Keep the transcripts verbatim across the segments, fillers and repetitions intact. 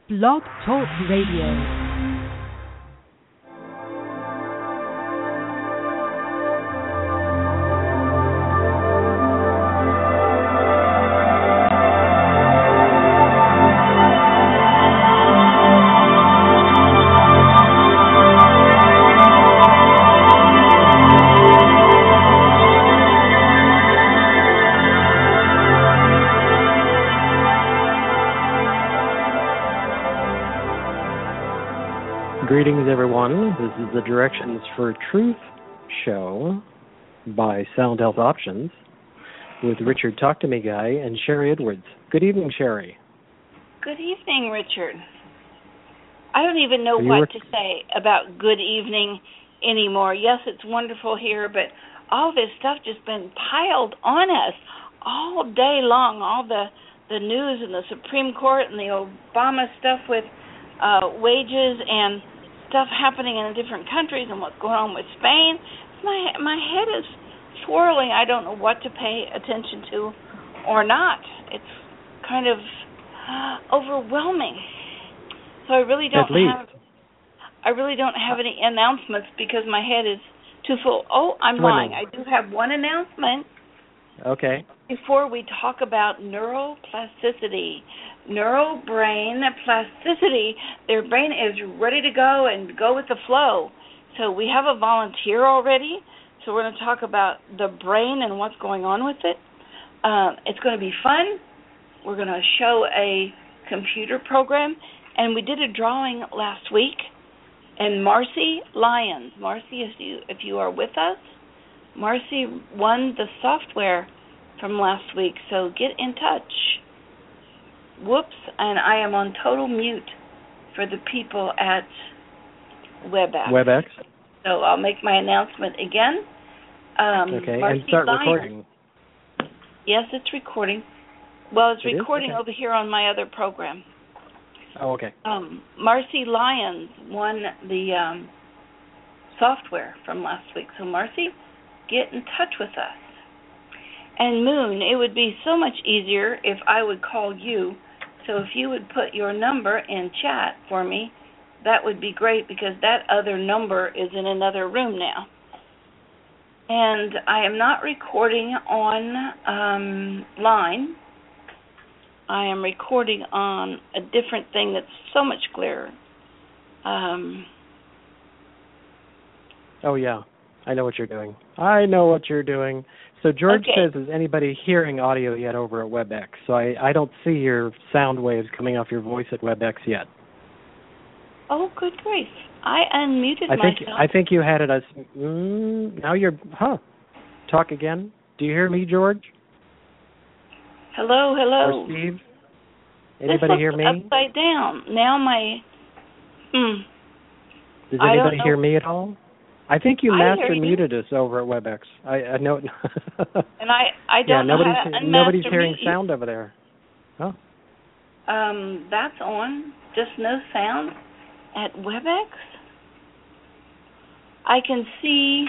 Blog Talk Radio. Greetings, everyone. This is the Directions for Truth show by Sound Health Options with Richard Talk to Me Guy and Sherry Edwards. Good evening, Sherry. Good evening, Richard. I don't even know what to say about good evening anymore. Yes, it's wonderful here, but all this stuff just been piled on us all day long. All the, the news and the Supreme Court and the Obama stuff with uh, wages and stuff happening in different countries and what's going on with Spain. My my head is swirling. I don't know what to pay attention to or not. It's kind of overwhelming. So I really don't have I really don't have any announcements because my head is too full. Oh, I'm lying. I do have one announcement. Okay. Before we talk about neuroplasticity, neurobrain plasticity, their brain is ready to go and go with the flow. So we have a volunteer already. So we're going to talk about the brain and what's going on with it. Uh, it's going to be fun. We're going to show a computer program. And we did a drawing last week. And Marcy Lyons, Marcy, if you, if you are with us, Marcy won the software from last week, so get in touch. Whoops, and I am on total mute for the people at WebEx. WebEx. So I'll make my announcement again. Um, okay, Marcy and start Lyons. recording. Yes, it's recording. Well, it's it recording okay. over here on my other program. Oh, okay. Um, Marcy Lyons won the um, software from last week. So, Marcy, get in touch with us. And Moon, it would be so much easier if I would call you. So if you would put your number in chat for me, that would be great because that other number is in another room now. And I am not recording on um, line. I am recording on a different thing that's so much clearer. Um, oh, yeah. I know what you're doing. I know what you're doing. So George okay. says, is anybody hearing audio yet over at WebEx? So I, I don't see your sound waves coming off your voice at WebEx yet. Oh, good grief. I unmuted I think, myself. I think you had it as, mm, now you're, huh. Talk again. Do you hear me, George? Hello, hello. Or Steve? Anybody this hear me? Upside down. Now my, hmm. Does anybody hear me at all? I think you I master you. muted us over at WebEx. I, I know. and I, I don't yeah, know nobody's, how to nobody's unmaster hearing mute. sound over there. Oh. Um, that's on. Just no sound at WebEx. I can see.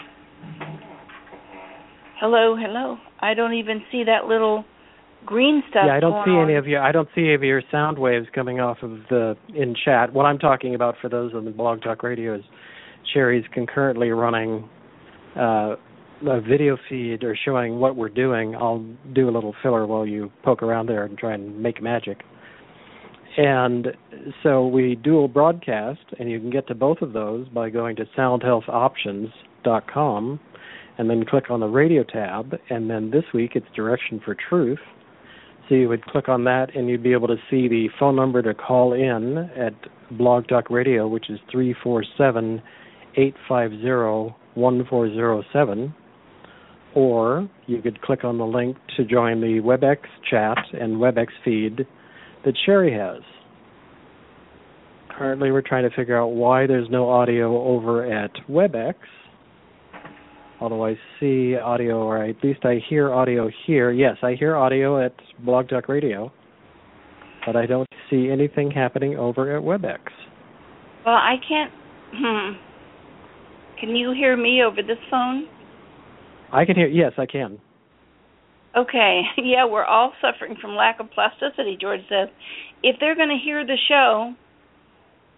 Hello, hello. I don't even see that little green stuff. Yeah, I don't going see on. any of your. I don't see any of your sound waves coming off of the in chat. What I'm talking about for those on the Blog Talk Radio is Sherry's concurrently running uh, a video feed or showing what we're doing. I'll do a little filler while you poke around there and try and make magic. And so we dual broadcast, and you can get to both of those by going to sound health options dot com and then click on the radio tab. And then this week it's Direction for Truth. So you would click on that, and you'd be able to see the phone number to call in at Blog Talk Radio, which is three four seven, eight five zero, one four zero seven. Or you could click on the link to join the WebEx chat and WebEx feed that Sherry has. Currently, we're trying to figure out why there's no audio over at WebEx, although I see audio, or at least I hear audio here. Yes, I hear audio at Blog Talk Radio, but I don't see anything happening over at WebEx. Well, I can't. Hmm. Can you hear me over this phone? I can hear. Yes, I can. Okay, yeah, we're all suffering from lack of plasticity, George says. If they're going to hear the show,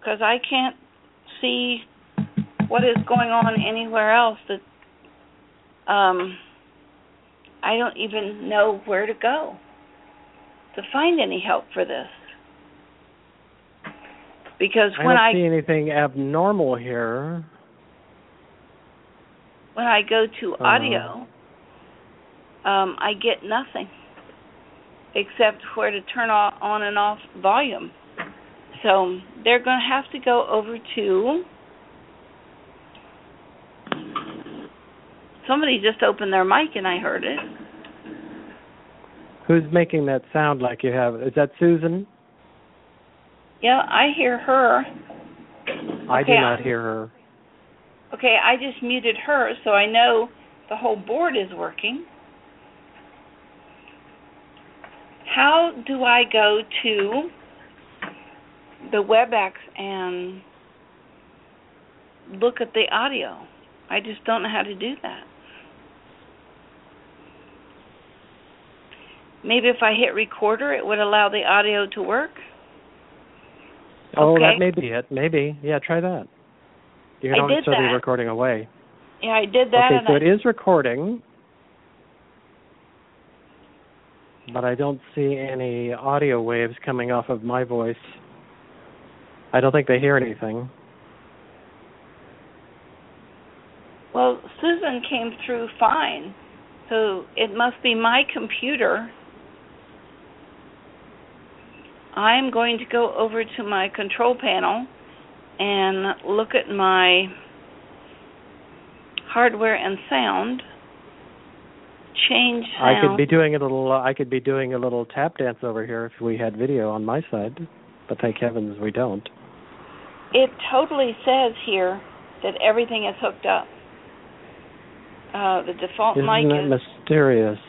because I can't see what is going on anywhere else. That um, I don't even know where to go to find any help for this. Because I when don't I see anything abnormal here. When I go to Uh, audio, um, I get nothing except where to turn on and off volume. So they're going to have to go over to. Somebody just opened their mic and I heard it. Who's making that sound like you have? Is that Susan? Yeah, I hear her. I okay, do not hear her. Okay, I just muted her, so I know the whole board is working. How do I go to the WebEx and look at the audio? I just don't know how to do that. Maybe if I hit recorder, it would allow the audio to work? Oh, okay. that may be it. Maybe. Yeah, try that. You're I not did necessarily that. recording away. Yeah, I did that. Okay, and so I... it is recording, but I don't see any audio waves coming off of my voice. I don't think they hear anything. Well, Susan came through fine, so it must be my computer. I'm going to go over to my control panel and look at my hardware and sound. Change sound. I could be doing a little. Uh, I could be doing a little tap dance over here if we had video on my side, but thank heavens we don't. It totally says here that everything is hooked up. Uh, the default Isn't mic that is mysterious?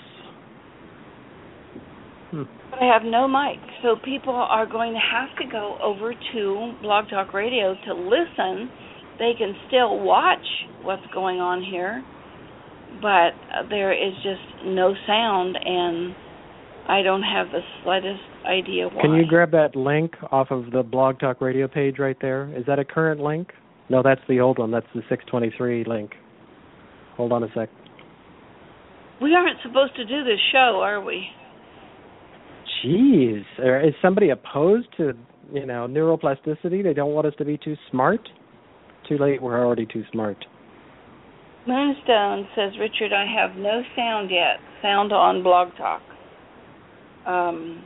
Hmm. But I have no mic, so people are going to have to go over to Blog Talk Radio to listen. They can still watch what's going on here, but there is just no sound, and I don't have the slightest idea why. Can you grab that link off of the Blog Talk Radio page right there? Is that a current link? No, that's the old one. That's the six twenty-three link. Hold on a sec. We aren't supposed to do this show, are we? Jeez. Is somebody opposed to, you know, neuroplasticity? They don't want us to be too smart? Too late. We're already too smart. Moonstone says, Richard, I have no sound yet. Sound on Blog Talk. Um,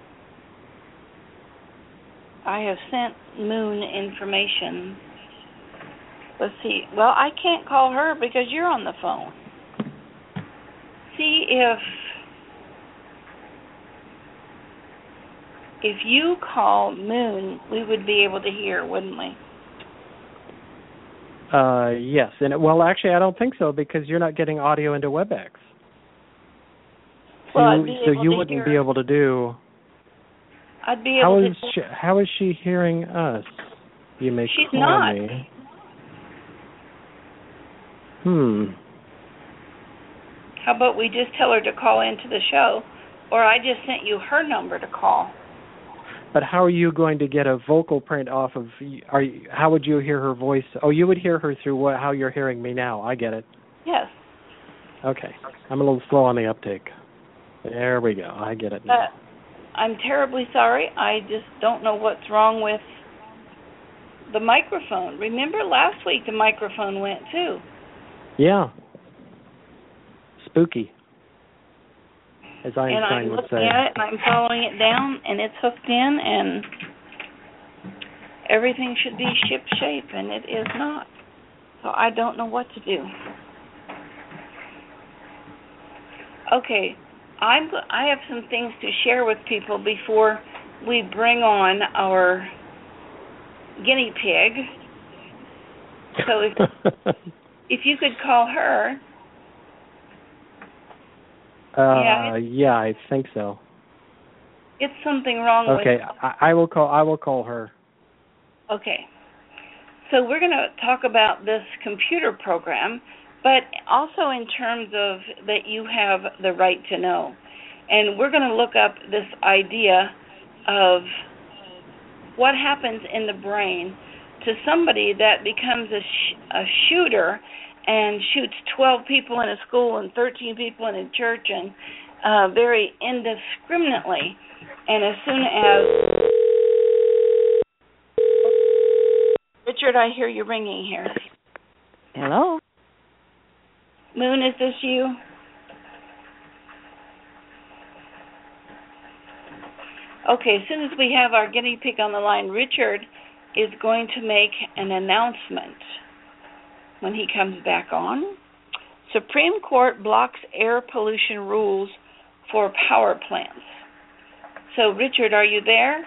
I have sent Moon information. Let's see. Well, I can't call her because you're on the phone. See if if you call Moon, we would be able to hear, wouldn't we? Uh, yes. And it, well, actually, I don't think so because you're not getting audio into WebEx. Well, you, I'd be so able you to wouldn't hear, be able to do. I'd be How able is to. she, how is she hearing us? You may She's call not. me. Hmm. How about we just tell her to call into the show, or I just sent you her number to call. But how are you going to get a vocal print off of? Are you, how would you hear her voice? Oh, you would hear her through what? How you're hearing me now? I get it. Yes. Okay, I'm a little slow on the uptake. There we go. I get it now. Uh, I'm terribly sorry. I just don't know what's wrong with the microphone. Remember last week the microphone went too. Yeah. Spooky, as And Einstein I'm would looking say. at it and I'm following it down and it's hooked in and everything should be ship shape and it is not. So I don't know what to do. Okay, I'm I have some things to share with people before we bring on our guinea pig. So if if you could call her. Uh, yeah, yeah, I think so. It's something wrong okay, with. Okay, I, I will call. I will call her. Okay, so we're going to talk about this computer program, but also in terms of that you have the right to know, and we're going to look up this idea of what happens in the brain to somebody that becomes a, sh- a shooter and shoots twelve people in a school and thirteen people in a church and uh, very indiscriminately. And as soon as... Richard, I hear you ringing here. Hello? Moon, is this you? Okay, as soon as we have our guinea pig on the line, Richard is going to make an announcement when he comes back on. Supreme Court blocks air pollution rules for power plants. So, Richard, are you there?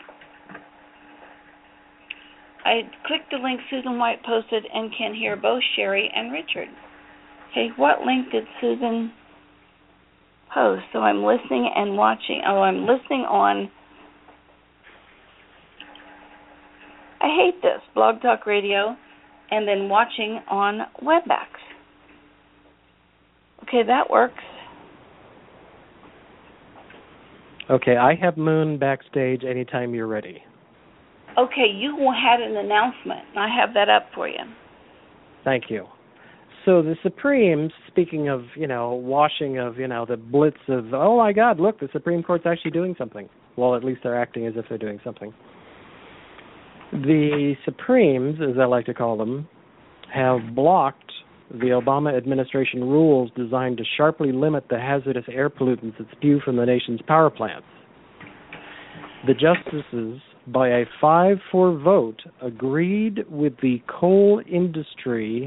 I clicked the link Susan White posted and can hear both Sherry and Richard. Okay, what link did Susan post? So I'm listening and watching. Oh, I'm listening on... I hate this, Blog Talk Radio, and then watching on WebEx. Okay, that works. Okay, I have Moon backstage anytime you're ready. Okay, you had an announcement. I have that up for you. Thank you. So the Supremes, speaking of, you know, washing of, you know, the blitz of, oh my God, look, the Supreme Court's actually doing something. Well, at least they're acting as if they're doing something. The Supremes, as I like to call them, have blocked the Obama administration rules designed to sharply limit the hazardous air pollutants that spew from the nation's power plants. The justices, by a five four vote, agreed with the coal industry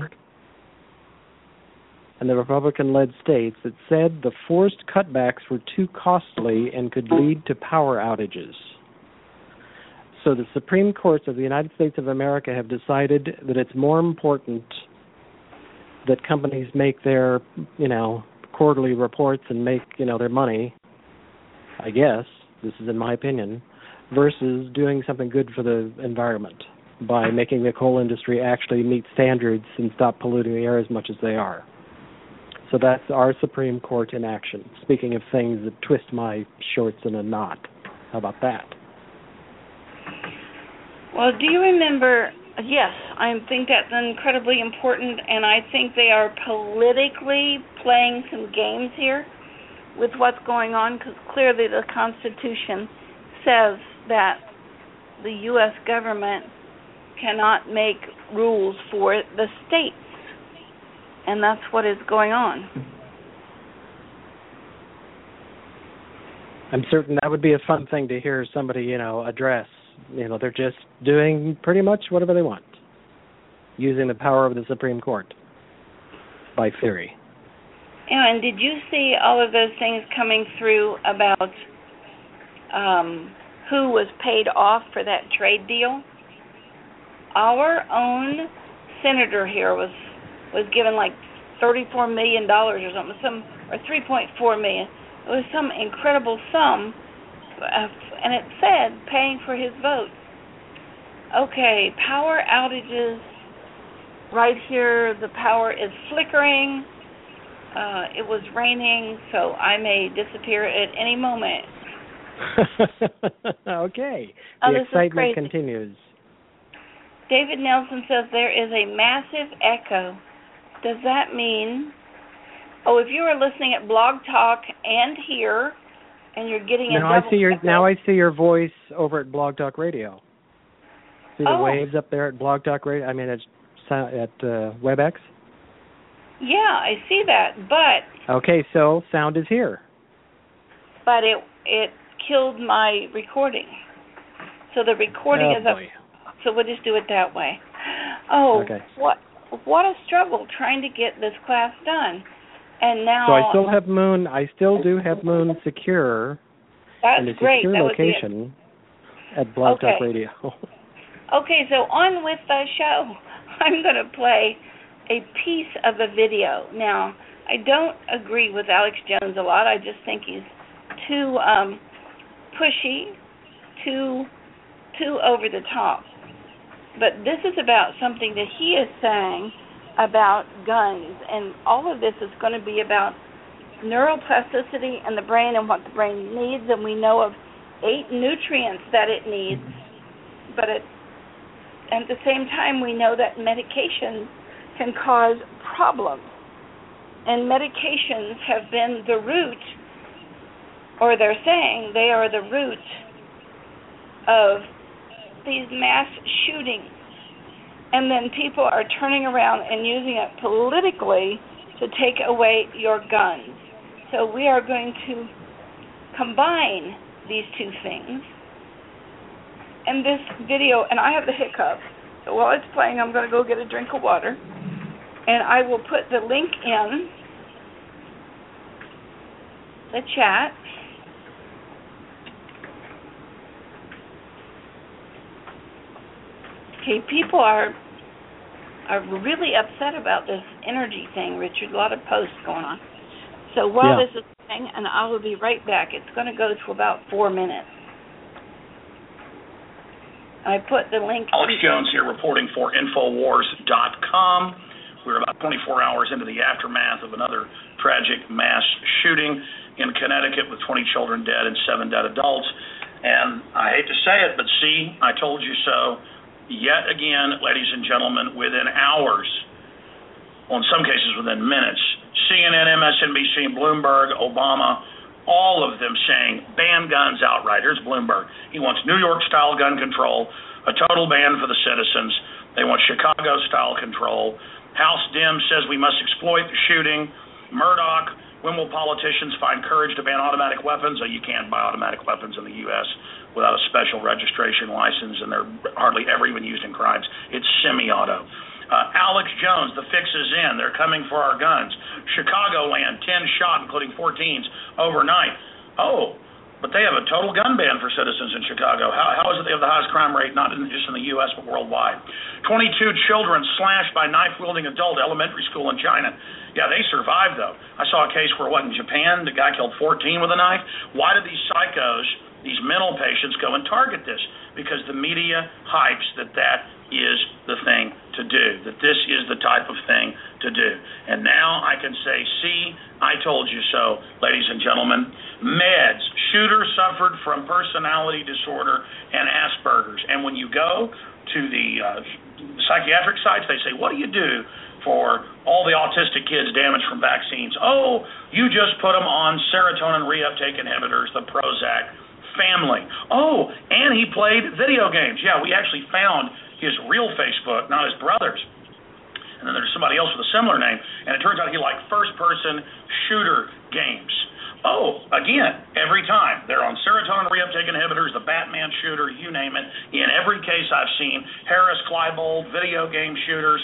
and the Republican-led states that said the forced cutbacks were too costly and could lead to power outages. So the Supreme Courts of the United States of America have decided that it's more important that companies make their, you know, quarterly reports and make, you know, their money, I guess, this is in my opinion, versus doing something good for the environment by making the coal industry actually meet standards and stop polluting the air as much as they are. So that's our Supreme Court in action. Speaking of things that twist my shorts in a knot, how about that? Well, do you remember, yes, I think that's incredibly important, and I think they are politically playing some games here with what's going on, because clearly the Constitution says that the U S government cannot make rules for the states, and that's what is going on. I'm certain that would be a fun thing to hear somebody, you know, address. You know, they're just doing pretty much whatever they want, using the power of the Supreme Court, by theory. And did you see all of those things coming through about um, who was paid off for that trade deal? Our own senator here was was given like thirty-four million dollars or something, some or three point four million dollars. It was some incredible sum. Uh, and it said paying for his vote. Okay, power outages. Right here, the power is flickering. Uh, it was raining, so I may disappear at any moment. Okay. Oh, the this excitement is crazy. Continues. David Nelson says there is a massive echo. Does that mean... Oh, if you are listening at Blog Talk and here, and you're getting a now double I see your echo. Now I see your voice over at Blog Talk Radio. See the oh. waves up there at Blog Talk Radio? I mean, at, at uh, WebEx? Yeah, I see that, but... Okay, so sound is here. But it it killed my recording. So the recording oh, is up. Boy. So we'll just do it that way. Oh, okay. what what a struggle trying to get this class done. And now... So I still have Moon, I still do have Moon secure. That's in a great. secure That location at Blog okay. Talk Radio. Okay, so on with the show. I'm going to play a piece of a video. Now, I don't agree with Alex Jones a lot. I just think he's too um, pushy, too too over the top. But this is about something that he is saying about guns, and all of this is going to be about neuroplasticity and the brain and what the brain needs, and we know of eight nutrients that it needs but it, at the same time, we know that medication can cause problems. And medications have been the root, or they're saying they are the root of these mass shootings. And then people are turning around and using it politically to take away your guns. So we are going to combine these two things. And this video, and I have the hiccups, so while it's playing, I'm going to go get a drink of water. And I will put the link in the chat. Okay, people are are really upset about this energy thing, Richard. A lot of posts going on. So while yeah. this is playing, and I will be right back. It's going to go to about four minutes. I put the link. Alex Jones here reporting for Infowars dot com. We're about twenty-four hours into the aftermath of another tragic mass shooting in Connecticut with twenty children dead and seven dead adults. And I hate to say it, but see, I told you so. Yet again, ladies and gentlemen, within hours, well, in some cases within minutes, C N N, M S N B C, Bloomberg, Obama, all of them saying ban guns outright. Here's Bloomberg. He wants New York-style gun control, a total ban for the citizens. They want Chicago-style control. House Dem says we must exploit the shooting. Murdoch, when will politicians find courage to ban automatic weapons? Oh, you can't buy automatic weapons in the U S without a special registration license, and they're hardly ever even used in crimes. It's semi-auto. Uh, Alex Jones, the fix is in. They're coming for our guns. Chicagoland, ten shot, including fourteens, overnight. Oh, but they have a total gun ban for citizens in Chicago. How, how is it they have the highest crime rate, not in, just in the U S, but worldwide? twenty-two children slashed by knife-wielding adult elementary school in China. Yeah, they survived, though. I saw a case where, what, in Japan, the guy killed fourteen with a knife? Why do these psychos, these mental patients, go and target this? Because the media hypes that that is the thing to do, that this is the type of thing to do. And now I can say, see, I told you so, ladies and gentlemen. Meds. Shooter suffered from personality disorder and Asperger's. And when you go to the uh, psychiatric sites, they say, what do you do for all the autistic kids damaged from vaccines? Oh, you just put them on serotonin reuptake inhibitors, the Prozac family. Oh, and he played video games. Yeah, we actually found his real Facebook, not his brother's. And then there's somebody else with a similar name, and it turns out he liked first-person shooter games. Oh, again, every time. They're on serotonin reuptake inhibitors, the Batman shooter, you name it. In every case I've seen, Harris, Klebold, video game shooters,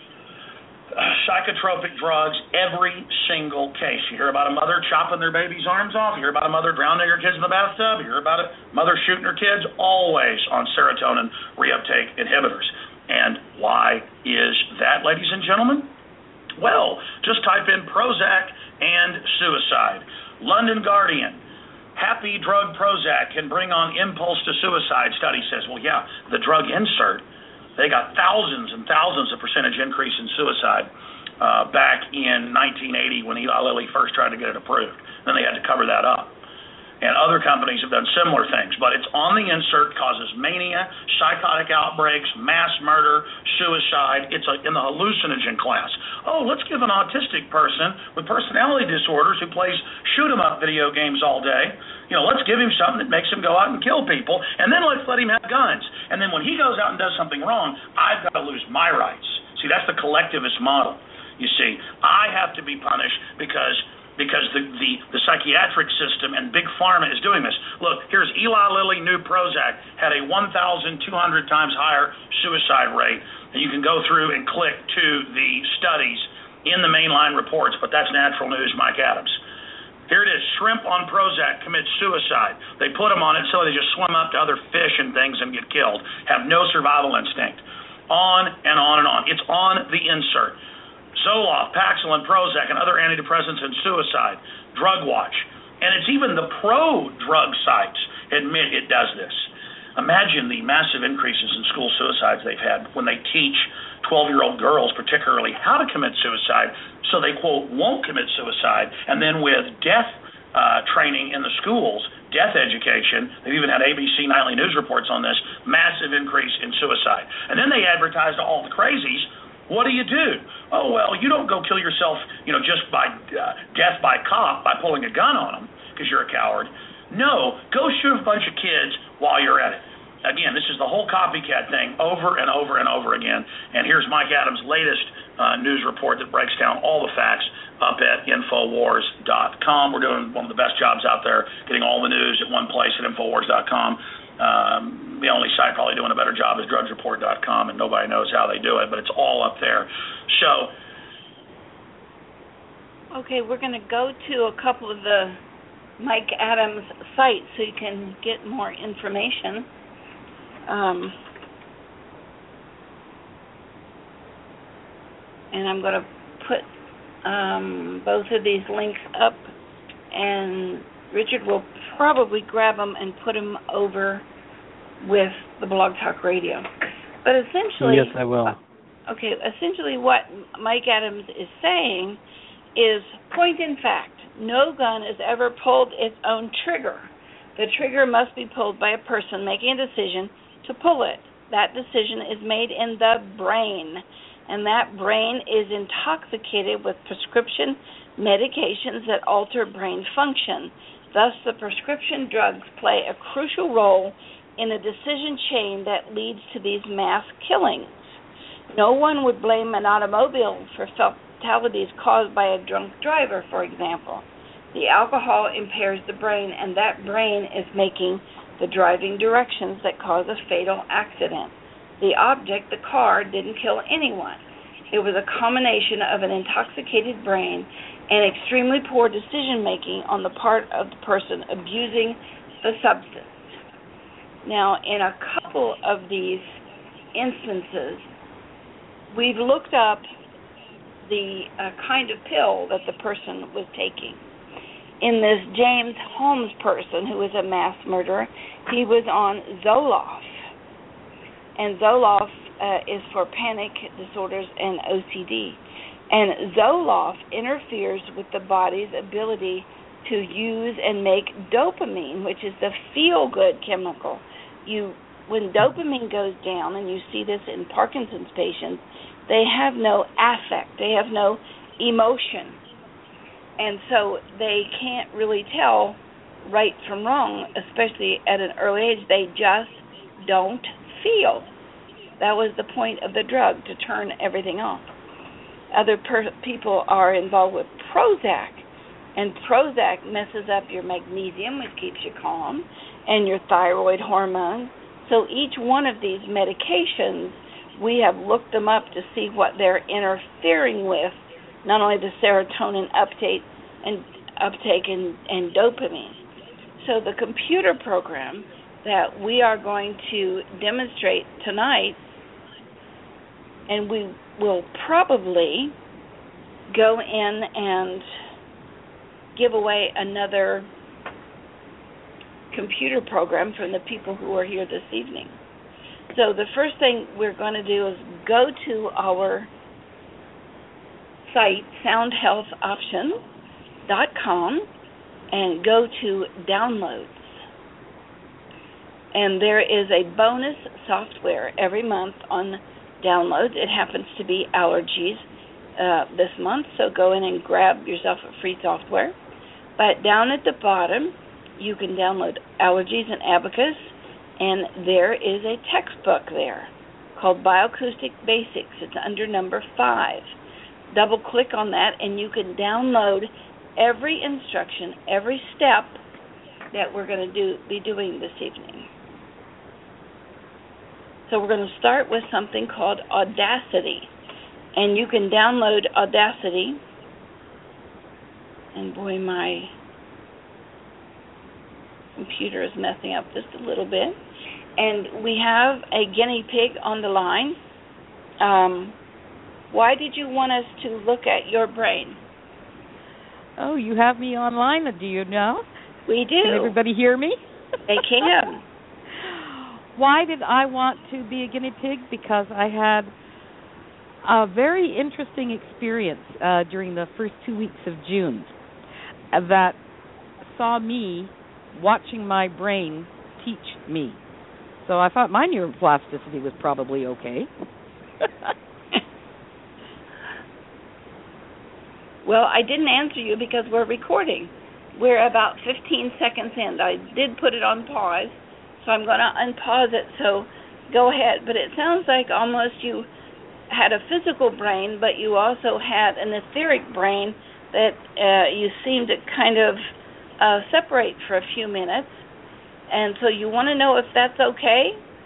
uh, psychotropic drugs, every single case. You hear about a mother chopping their baby's arms off. You hear about a mother drowning her kids in the bathtub. You hear about a mother shooting her kids, always on serotonin reuptake inhibitors. And why is that, ladies and gentlemen? Well, just type in Prozac and suicide. London Guardian, happy drug Prozac can bring on impulse to suicide, study says. Well, yeah, the drug insert, they got thousands and thousands of percentage increase in suicide uh, back in nineteen eighty when Eli Lilly first tried to get it approved. Then they had to cover that up. And other companies have done similar things. But it's on the insert, causes mania, psychotic outbreaks, mass murder, suicide. It's a, in the hallucinogen class. Oh, let's give an autistic person with personality disorders who plays shoot-'em-up video games all day, you know, let's give him something that makes him go out and kill people, and then let's let him have guns. And then when he goes out and does something wrong, I've got to lose my rights. See, that's the collectivist model. You see, I have to be punished because... because the, the, the psychiatric system and Big Pharma is doing this. Look, here's Eli Lilly, new Prozac, had a one thousand two hundred times higher suicide rate. And you can go through and click to the studies in the mainline reports, but that's Natural News, Mike Adams. Here it is, shrimp on Prozac commits suicide. They put them on it so they just swim up to other fish and things and get killed, have no survival instinct. On and on and on. It's on the insert. Zoloft, Paxil, Prozac, and other antidepressants and suicide, Drug Watch. And it's even the pro-drug sites admit it does this. Imagine the massive increases in school suicides they've had when they teach twelve-year-old girls particularly how to commit suicide so they, quote, won't commit suicide. And then with death uh, training in the schools, death education. They've even had A B C nightly news reports on this, massive increase in suicide. And then they advertise to all the crazies, what do you do? Oh, well, you don't go kill yourself, you know, just by uh, death by cop, by pulling a gun on them, because you're a coward. No, go shoot a bunch of kids while you're at it. Again, this is the whole copycat thing over and over and over again. And here's Mike Adams' latest uh, news report that breaks down all the facts up at Infowars dot com. We're doing one of the best jobs out there, getting all the news at one place at Infowars dot com. Um, the only site probably doing a better job is Drudge Report dot com, and nobody knows how they do it, but it's all up there. So, okay, we're going to go to a couple of the Mike Adams sites so you can get more information. Um, and I'm going to put um, both of these links up, and Richard will probably grab them and put them over with the Blog Talk Radio. But essentially, yes, I will. Okay, essentially what Mike Adams is saying is, point in fact, no gun is ever pulled its own trigger. The trigger must be pulled by a person making a decision to pull it. That decision is made in the brain, and that brain is intoxicated with prescription medications that alter brain function. Thus, the prescription drugs play a crucial role in the decision chain that leads to these mass killings. No one would blame an automobile for fatalities caused by a drunk driver, for example. The alcohol impairs the brain, and that brain is making the driving directions that cause a fatal accident. The object, the car, didn't kill anyone. It was a combination of an intoxicated brain and extremely poor decision-making on the part of the person abusing the substance. Now, in a couple of these instances, we've looked up the uh, kind of pill that the person was taking. In this James Holmes person, who was a mass murderer, he was on Zoloft. And Zoloft uh, is for panic disorders and O C D. And Zoloft interferes with the body's ability to use and make dopamine, which is the feel-good chemical. You, when dopamine goes down, and you see this in Parkinson's patients, they have no affect, they have no emotion. And so they can't really tell right from wrong, especially at an early age. They just don't feel. That was the point of the drug, to turn everything off. Other per- people are involved with Prozac, and Prozac messes up your magnesium, which keeps you calm, and your thyroid hormone. So each one of these medications, we have looked them up to see what they're interfering with, not only the serotonin uptake and uptake and, and dopamine. So the computer program that we are going to demonstrate tonight, and we will probably go in and give away another computer program from the people who are here this evening. So the first thing we're going to do is go to our site, sound health option dot com, and go to downloads. And there is a bonus software every month on downloads. It happens to be allergies uh, this month, so go in and grab yourself a free software. But down at the bottom, you can download allergies and abacus, and there is a textbook there called Bioacoustic Basics. It's under number five. Double-click on that, and you can download every instruction, every step that we're going to do be doing this evening. So we're going to start with something called Audacity. And you can download Audacity. And boy, my computer is messing up just a little bit. And we have a guinea pig on the line. Um, why did you want us to look at your brain? Oh, you have me online, do you know? We do. Can everybody hear me? They can. Why did I want to be a guinea pig? Because I had a very interesting experience uh, during the first two weeks of June that saw me watching my brain teach me. So I thought my neuroplasticity was probably okay. Well, I didn't answer you because we're recording. We're about fifteen seconds in. I did put it on pause, so I'm going to unpause it, so go ahead. But it sounds like almost you had a physical brain, but you also had an etheric brain that uh, you seem to kind of uh, separate for a few minutes. And so you want to know if that's okay?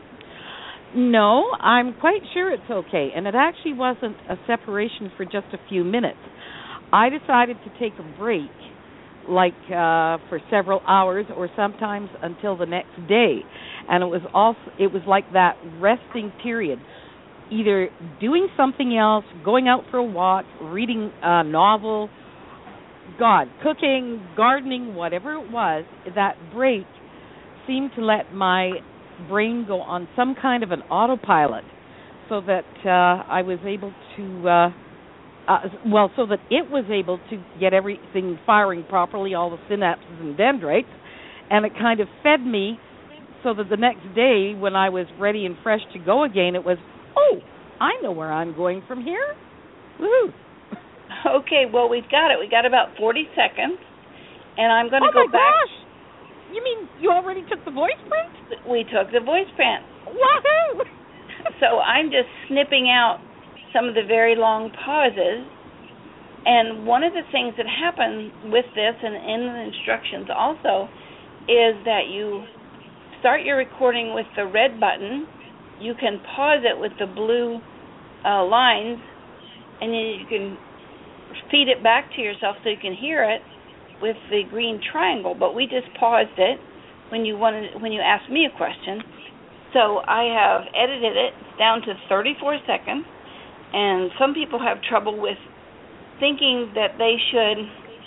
No, I'm quite sure it's okay. And it actually wasn't a separation for just a few minutes. I decided to take a break, like uh, for several hours or sometimes until the next day. And it was also it was like that resting period, either doing something else, going out for a walk, reading a novel, God, cooking, gardening, whatever it was. That break seemed to let my brain go on some kind of an autopilot, so that uh, I was able to. Uh, Uh, well, so that it was able to get everything firing properly, all the synapses and dendrites, and it kind of fed me so that the next day when I was ready and fresh to go again, it was, oh, I know where I'm going from here. Woo-hoo. Okay, well, we've got it. We got about forty seconds, and I'm going to oh go back. Oh, my gosh! You mean you already took the voice print? We took the voice print. Woohoo! So I'm just snipping out some of the very long pauses, and one of the things that happens with this and in the instructions also is that you start your recording with the red button, you can pause it with the blue uh, lines, and then you can feed it back to yourself so you can hear it with the green triangle, but we just paused it when you wanted when you asked me a question. So I have edited it down to thirty-four seconds. And some people have trouble with thinking that they should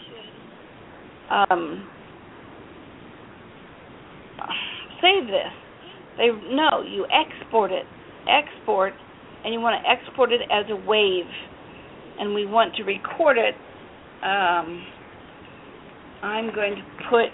um, save this. They no, you export it, export, and you want to export it as a wave. And we want to record it. Um, I'm going to put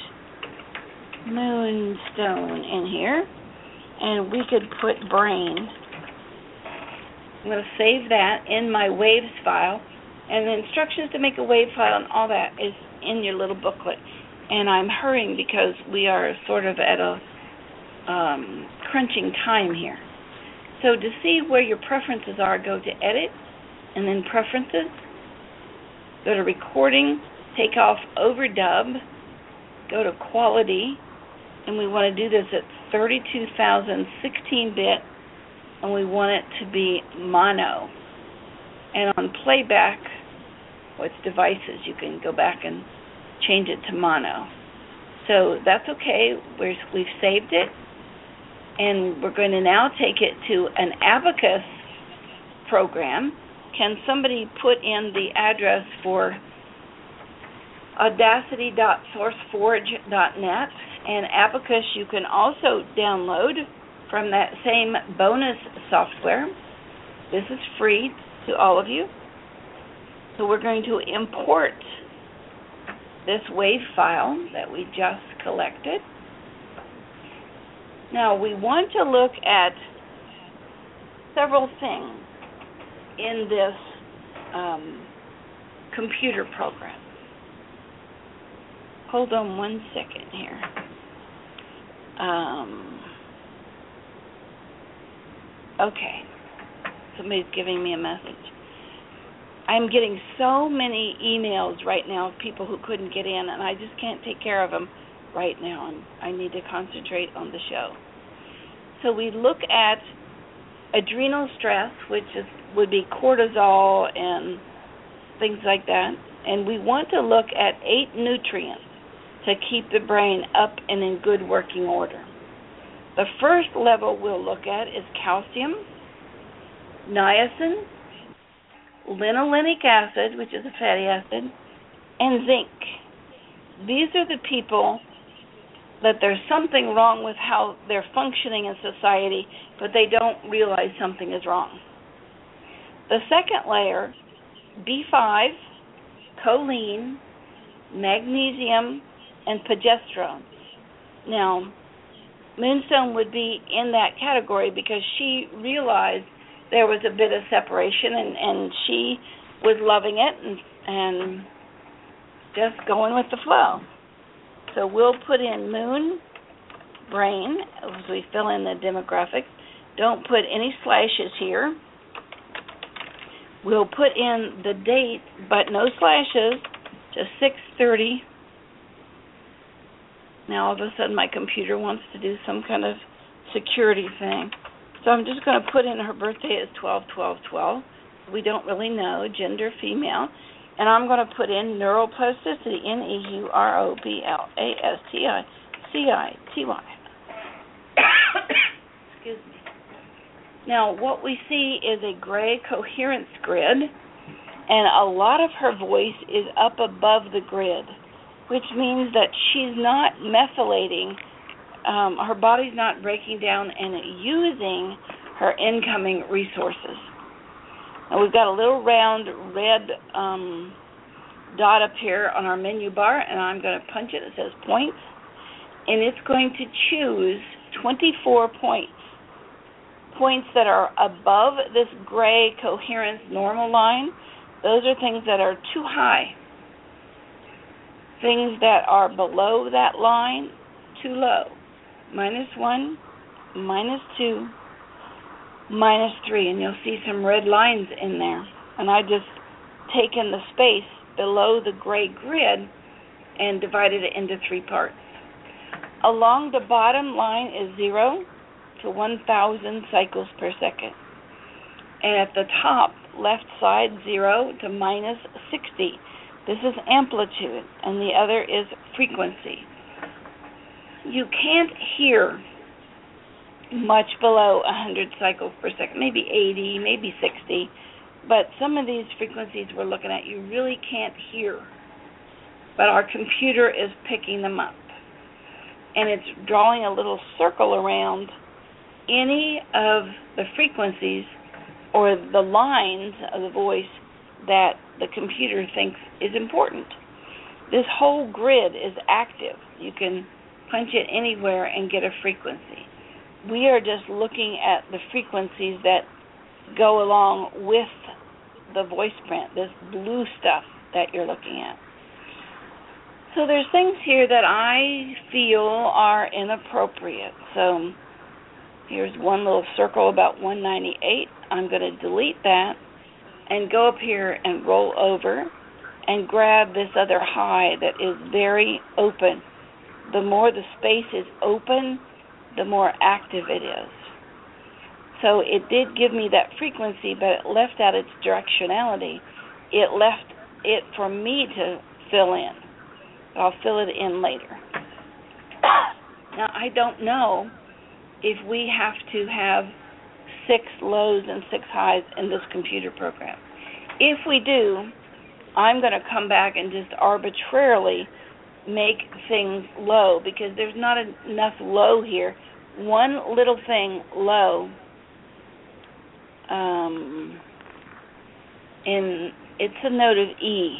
Moonstone in here, and we could put Brain. I'm going to save that in my waves file, and the instructions to make a wave file and all that is in your little booklet. And I'm hurrying because we are sort of at a um, crunching time here. So to see where your preferences are, go to Edit, and then Preferences. Go to Recording, take off Overdub, go to Quality, and we want to do this at thirty-two thousand sixteen bit. And we want it to be mono. And on playback, with devices, you can go back and change it to mono. So that's okay. We're, we've saved it. And we're going to now take it to an Abacus program. Can somebody put in the address for audacity dot sourceforge dot net? And Abacus you can also download from that same bonus software. This is free to all of you. So we're going to import this wave file that we just collected. Now we want to look at several things in this um, computer program. Hold on one second here. Um, Okay, somebody's giving me a message. I'm getting so many emails right now of people who couldn't get in, and I just can't take care of them right now, and I need to concentrate on the show. So we look at adrenal stress, which is would be cortisol and things like that, and we want to look at eight nutrients to keep the brain up and in good working order. The first level we'll look at is calcium, niacin, linolenic acid, which is a fatty acid, and zinc. These are the people that there's something wrong with how they're functioning in society, but they don't realize something is wrong. The second layer, B five, choline, magnesium, and progesterone. Now, Moonstone would be in that category because she realized there was a bit of separation, and, and she was loving it and, and just going with the flow. So we'll put in Moon, Brain, as we fill in the demographics. Don't put any slashes here. We'll put in the date, but no slashes, just six thirty. Now all of a sudden my computer wants to do some kind of security thing. So I'm just going to put in her birthday as twelve twelve twelve. We don't really know, gender female. And I'm going to put in neuroplasticity, N E U R O B L A S T I C I T Y. Excuse me. Now, what we see is a gray coherence grid, and a lot of her voice is up above the grid, which means that she's not methylating, um, her body's not breaking down and using her incoming resources. Now, we've got a little round red um, dot up here on our menu bar, and I'm going to punch it. It says points, and it's going to choose twenty-four points. Points that are above this gray coherence normal line. Those are things that are too high. Things that are below that line, too low. Minus one, minus two, minus three, and you'll see some red lines in there. And I just taken the space below the gray grid and divided it into three parts. Along the bottom line is zero to one thousand cycles per second. And at the top, left side, zero to minus sixty. This is amplitude, and the other is frequency. You can't hear much below one hundred cycles per second, maybe eighty, maybe sixty, but some of these frequencies we're looking at, you really can't hear. But our computer is picking them up, and it's drawing a little circle around any of the frequencies or the lines of the voice that the computer thinks is important. This whole grid is active. You can punch it anywhere and get a frequency. We are just looking at the frequencies that go along with the voice print, this blue stuff that you're looking at. So there's things here that I feel are inappropriate. So here's one little circle about one ninety-eight. I'm going to delete that and go up here and roll over and grab this other high that is very open. The more the space is open, the more active it is. So it did give me that frequency, but it left out its directionality. It left it for me to fill in. I'll fill it in later. Now, I don't know if we have to have six lows and six highs in this computer program. If we do, I'm going to come back and just arbitrarily make things low because there's not enough low here. One little thing low, um, in it's a note of E.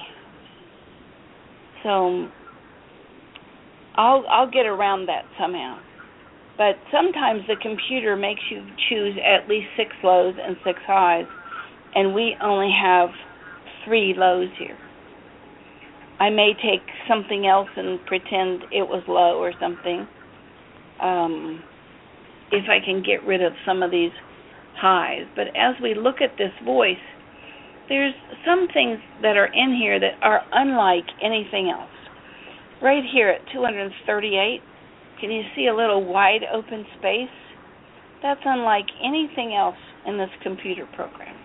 So I'll I'll get around that somehow. But sometimes the computer makes you choose at least six lows and six highs, and we only have three lows here. I may take something else and pretend it was low or something, um, if I can get rid of some of these highs. But as we look at this voice, there's some things that are in here that are unlike anything else. Right here at two hundred thirty-eight, can you see a little wide open space? That's unlike anything else in this computer program.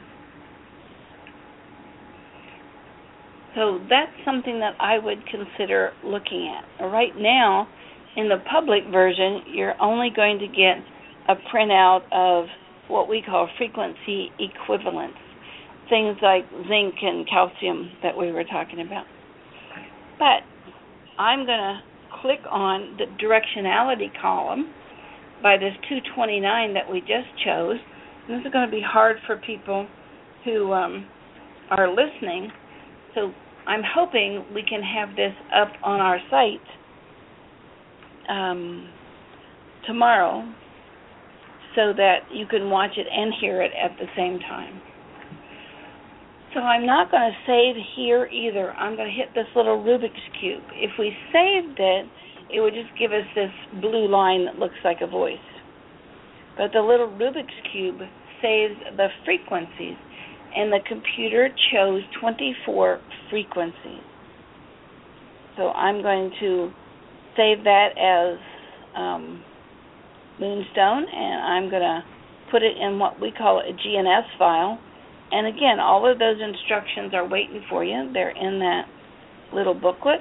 So that's something that I would consider looking at. Right now, in the public version, you're only going to get a printout of what we call frequency equivalents, things like zinc and calcium that we were talking about. But I'm going to click on the directionality column by this two twenty-nine that we just chose. And this is going to be hard for people who um, are listening. So I'm hoping we can have this up on our site um, tomorrow so that you can watch it and hear it at the same time. So I'm not going to save here either. I'm going to hit this little Rubik's Cube. If we saved it, it would just give us this blue line that looks like a voice. But the little Rubik's Cube saves the frequencies, and the computer chose twenty-four frequencies. So I'm going to save that as um, Moonstone, and I'm going to put it in what we call a G N S file. And again, all of those instructions are waiting for you. They're in that little booklet.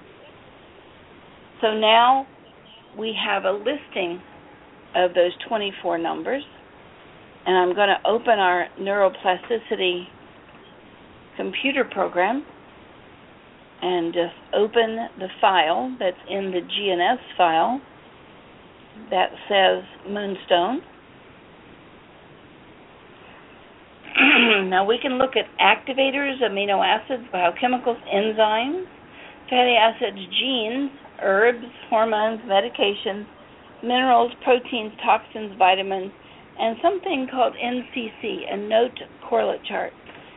So now we have a listing of those twenty-four numbers. And I'm going to open our neuroplasticity computer program and just open the file that's in the G N S file that says Moonstone. Now we can look at activators, amino acids, biochemicals, enzymes, fatty acids, genes, herbs, hormones, medications, minerals, proteins, toxins, vitamins, and something called N C C, a note correlate chart.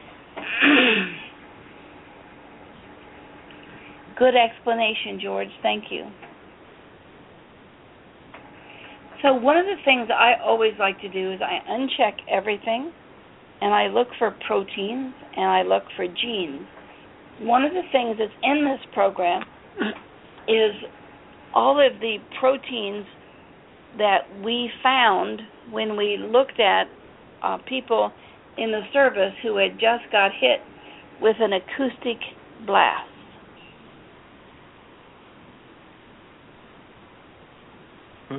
Good explanation, George. Thank you. So one of the things I always like to do is I uncheck everything, and I look for proteins, and I look for genes. One of the things that's in this program is all of the proteins that we found when we looked at uh, people in the service who had just got hit with an acoustic blast. Hmm.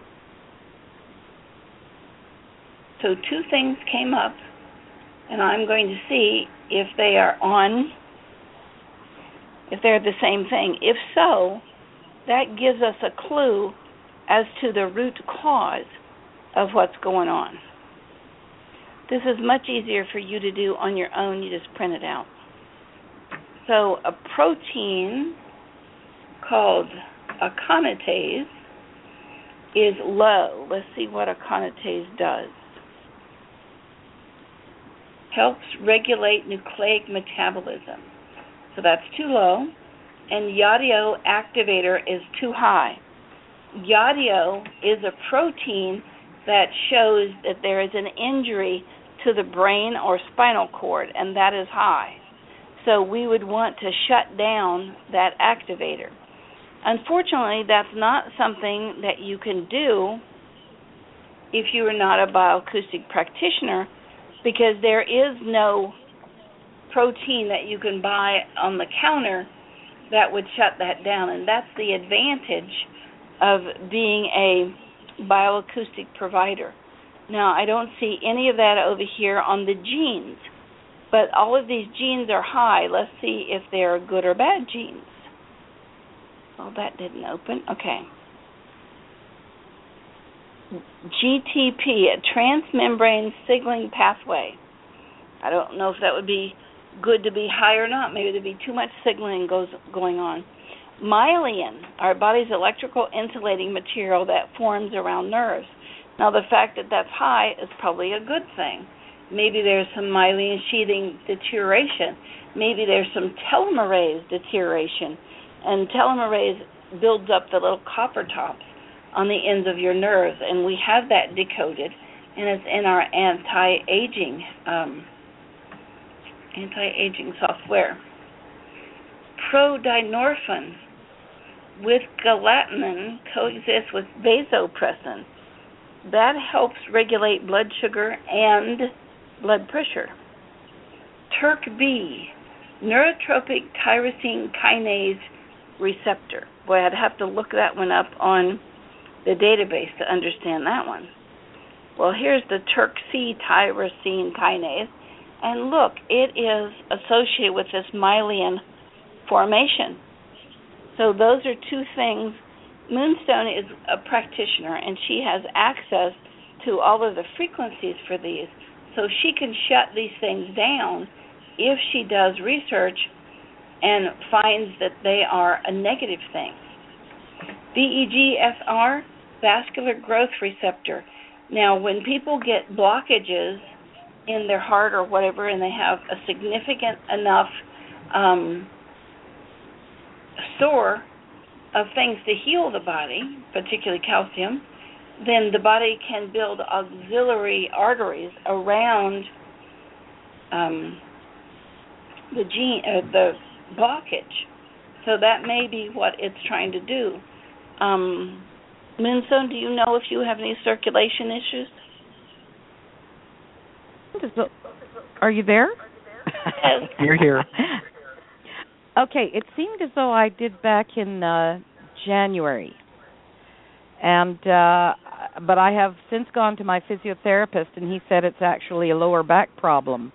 So two things came up, and I'm going to see if they are on, if they're the same thing. If so, that gives us a clue as to the root cause of what's going on. This is much easier for you to do on your own. You just print it out. So a protein called aconitase is low. Let's see what aconitase does. Helps regulate nucleic metabolism. So that's too low. And Yadio activator is too high. Yadio is a protein that shows that there is an injury to the brain or spinal cord, and that is high. So we would want to shut down that activator. Unfortunately, that's not something that you can do if you are not a bioacoustic practitioner, because there is no protein that you can buy on the counter that would shut that down, and that's the advantage of being a bioacoustic provider. Now, I don't see any of that over here on the genes, but all of these genes are high. Let's see if they're good or bad genes. Oh, that didn't open. Okay. G T P, a transmembrane signaling pathway. I don't know if that would be good to be high or not. Maybe there'd be too much signaling goes going on. Myelin, our body's electrical insulating material that forms around nerves. Now, the fact that that's high is probably a good thing. Maybe there's some myelin sheathing deterioration. Maybe there's some telomerase deterioration. And telomerase builds up the little copper tops on the ends of your nerves, and we have that decoded, and it's in our anti-aging um, anti-aging software. Prodynorphin with galantamine coexists with vasopressin. That helps regulate blood sugar and blood pressure. TrkB, neurotropic tyrosine kinase receptor. Boy, I'd have to look that one up on the database to understand that one. Well, here's the TrkC tyrosine kinase, and look, it is associated with this myelin formation. So those are two things. Moonstone is a practitioner, and she has access to all of the frequencies for these, so she can shut these things down if she does research and finds that they are a negative thing. V E G F R, vascular growth receptor. Now, when people get blockages in their heart or whatever, and they have a significant enough um, store of things to heal the body, particularly calcium, then the body can build auxiliary arteries around um, the gene, uh, the blockage. So that may be what it's trying to do. Um, Moonstone, do you know if you have any circulation issues? Are you there? Yes. You're here. Okay, it seemed as though I did back in uh, January, and uh, but I have since gone to my physiotherapist, and he said it's actually a lower back problem.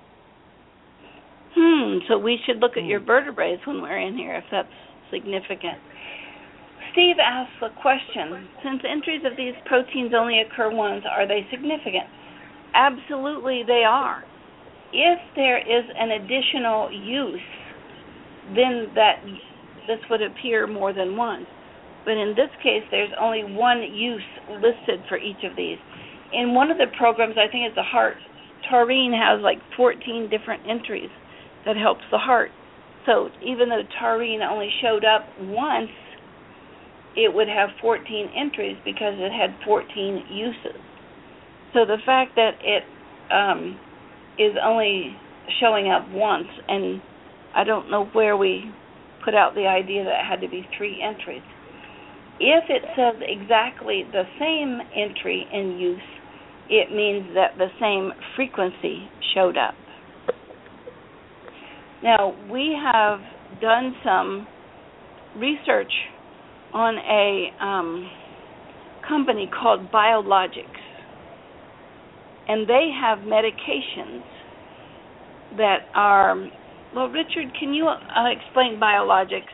Hmm, so we should look at your vertebrae when we're in here, if that's significant. Steve asks a question. Since entries of these proteins only occur once, are they significant? Absolutely they are. If there is an additional use, then that this would appear more than once. But in this case, there's only one use listed for each of these. In one of the programs, I think it's the heart, taurine has like fourteen different entries that helps the heart. So even though taurine only showed up once, it would have fourteen entries because it had fourteen uses. So the fact that it um, is only showing up once, and I don't know where we put out the idea that it had to be three entries. If it says exactly the same entry in use, it means that the same frequency showed up. Now, we have done some research on a um, company called Biologics, and they have medications that are, well, Richard, can you uh, explain Biologics?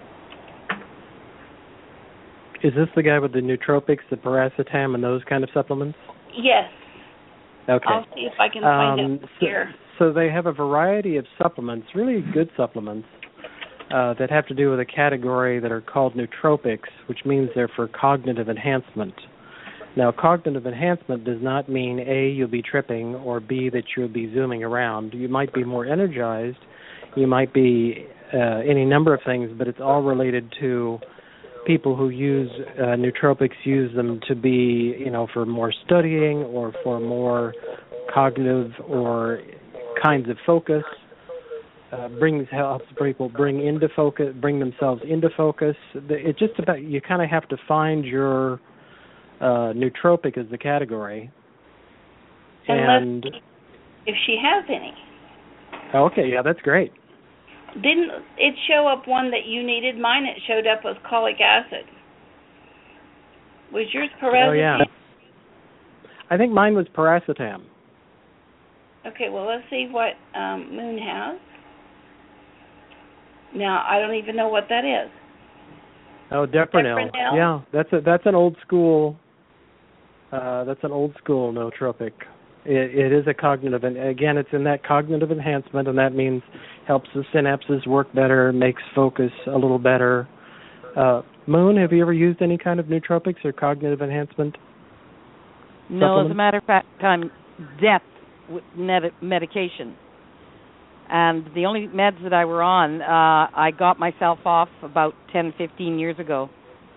Is this the guy with the nootropics, the paracetam, and those kind of supplements? Yes. Okay. I'll see if I can find um, it so, here. So they have a variety of supplements, really good supplements, uh, that have to do with a category that are called nootropics, which means they're for cognitive enhancement. Now, cognitive enhancement does not mean, A, you'll be tripping, or B, that you'll be zooming around. You might be more energized. You might be uh, any number of things, but it's all related to people who use uh, nootropics use them to be, you know, for more studying or for more cognitive or kinds of focus. Uh, brings helps people bring into focus, bring themselves into focus. It just about you kind of have to find your uh, nootropic as the category. Unless and if she has any. Okay, yeah, that's great. Didn't it show up one that you needed? Mine, it showed up as colic acid. Was yours paracetam? Oh, yeah. I think mine was paracetam. Okay, well, let's see what um, Moon has. Now, I don't even know what that is. Oh, Depronil. Depronil? Yeah, that's a that's an old school. Uh, that's an old school nootropic. It, it is a cognitive, and again, it's in that cognitive enhancement, and that means helps the synapses work better, makes focus a little better. Uh, Moon, have you ever used any kind of nootropics or cognitive enhancement? No, as a matter of fact, I'm death with med- medication. And the only meds that I were on, uh, I got myself off about ten, fifteen years ago.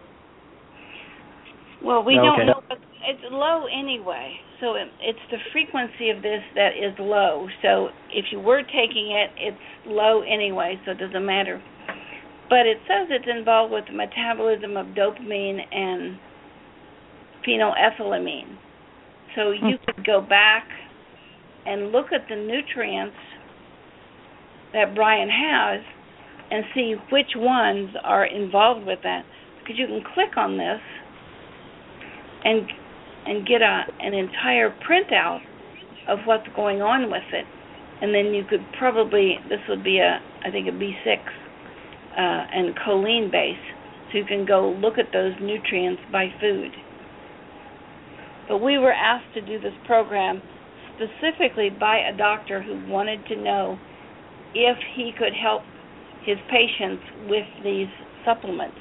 Well, we okay. don't know. But it's low anyway. So it, it's the frequency of this that is low. So if you were taking it, it's low anyway, so it doesn't matter. But it says it's involved with the metabolism of dopamine and phenylethylamine. So you could go back and look at the nutrients that Brian has and see which ones are involved with that. Because you can click on this and and get a an entire printout of what's going on with it. And then you could probably, this would be a, I think a B six uh, and choline base. So you can go look at those nutrients by food. But we were asked to do this program specifically by a doctor who wanted to know if he could help his patients with these supplements.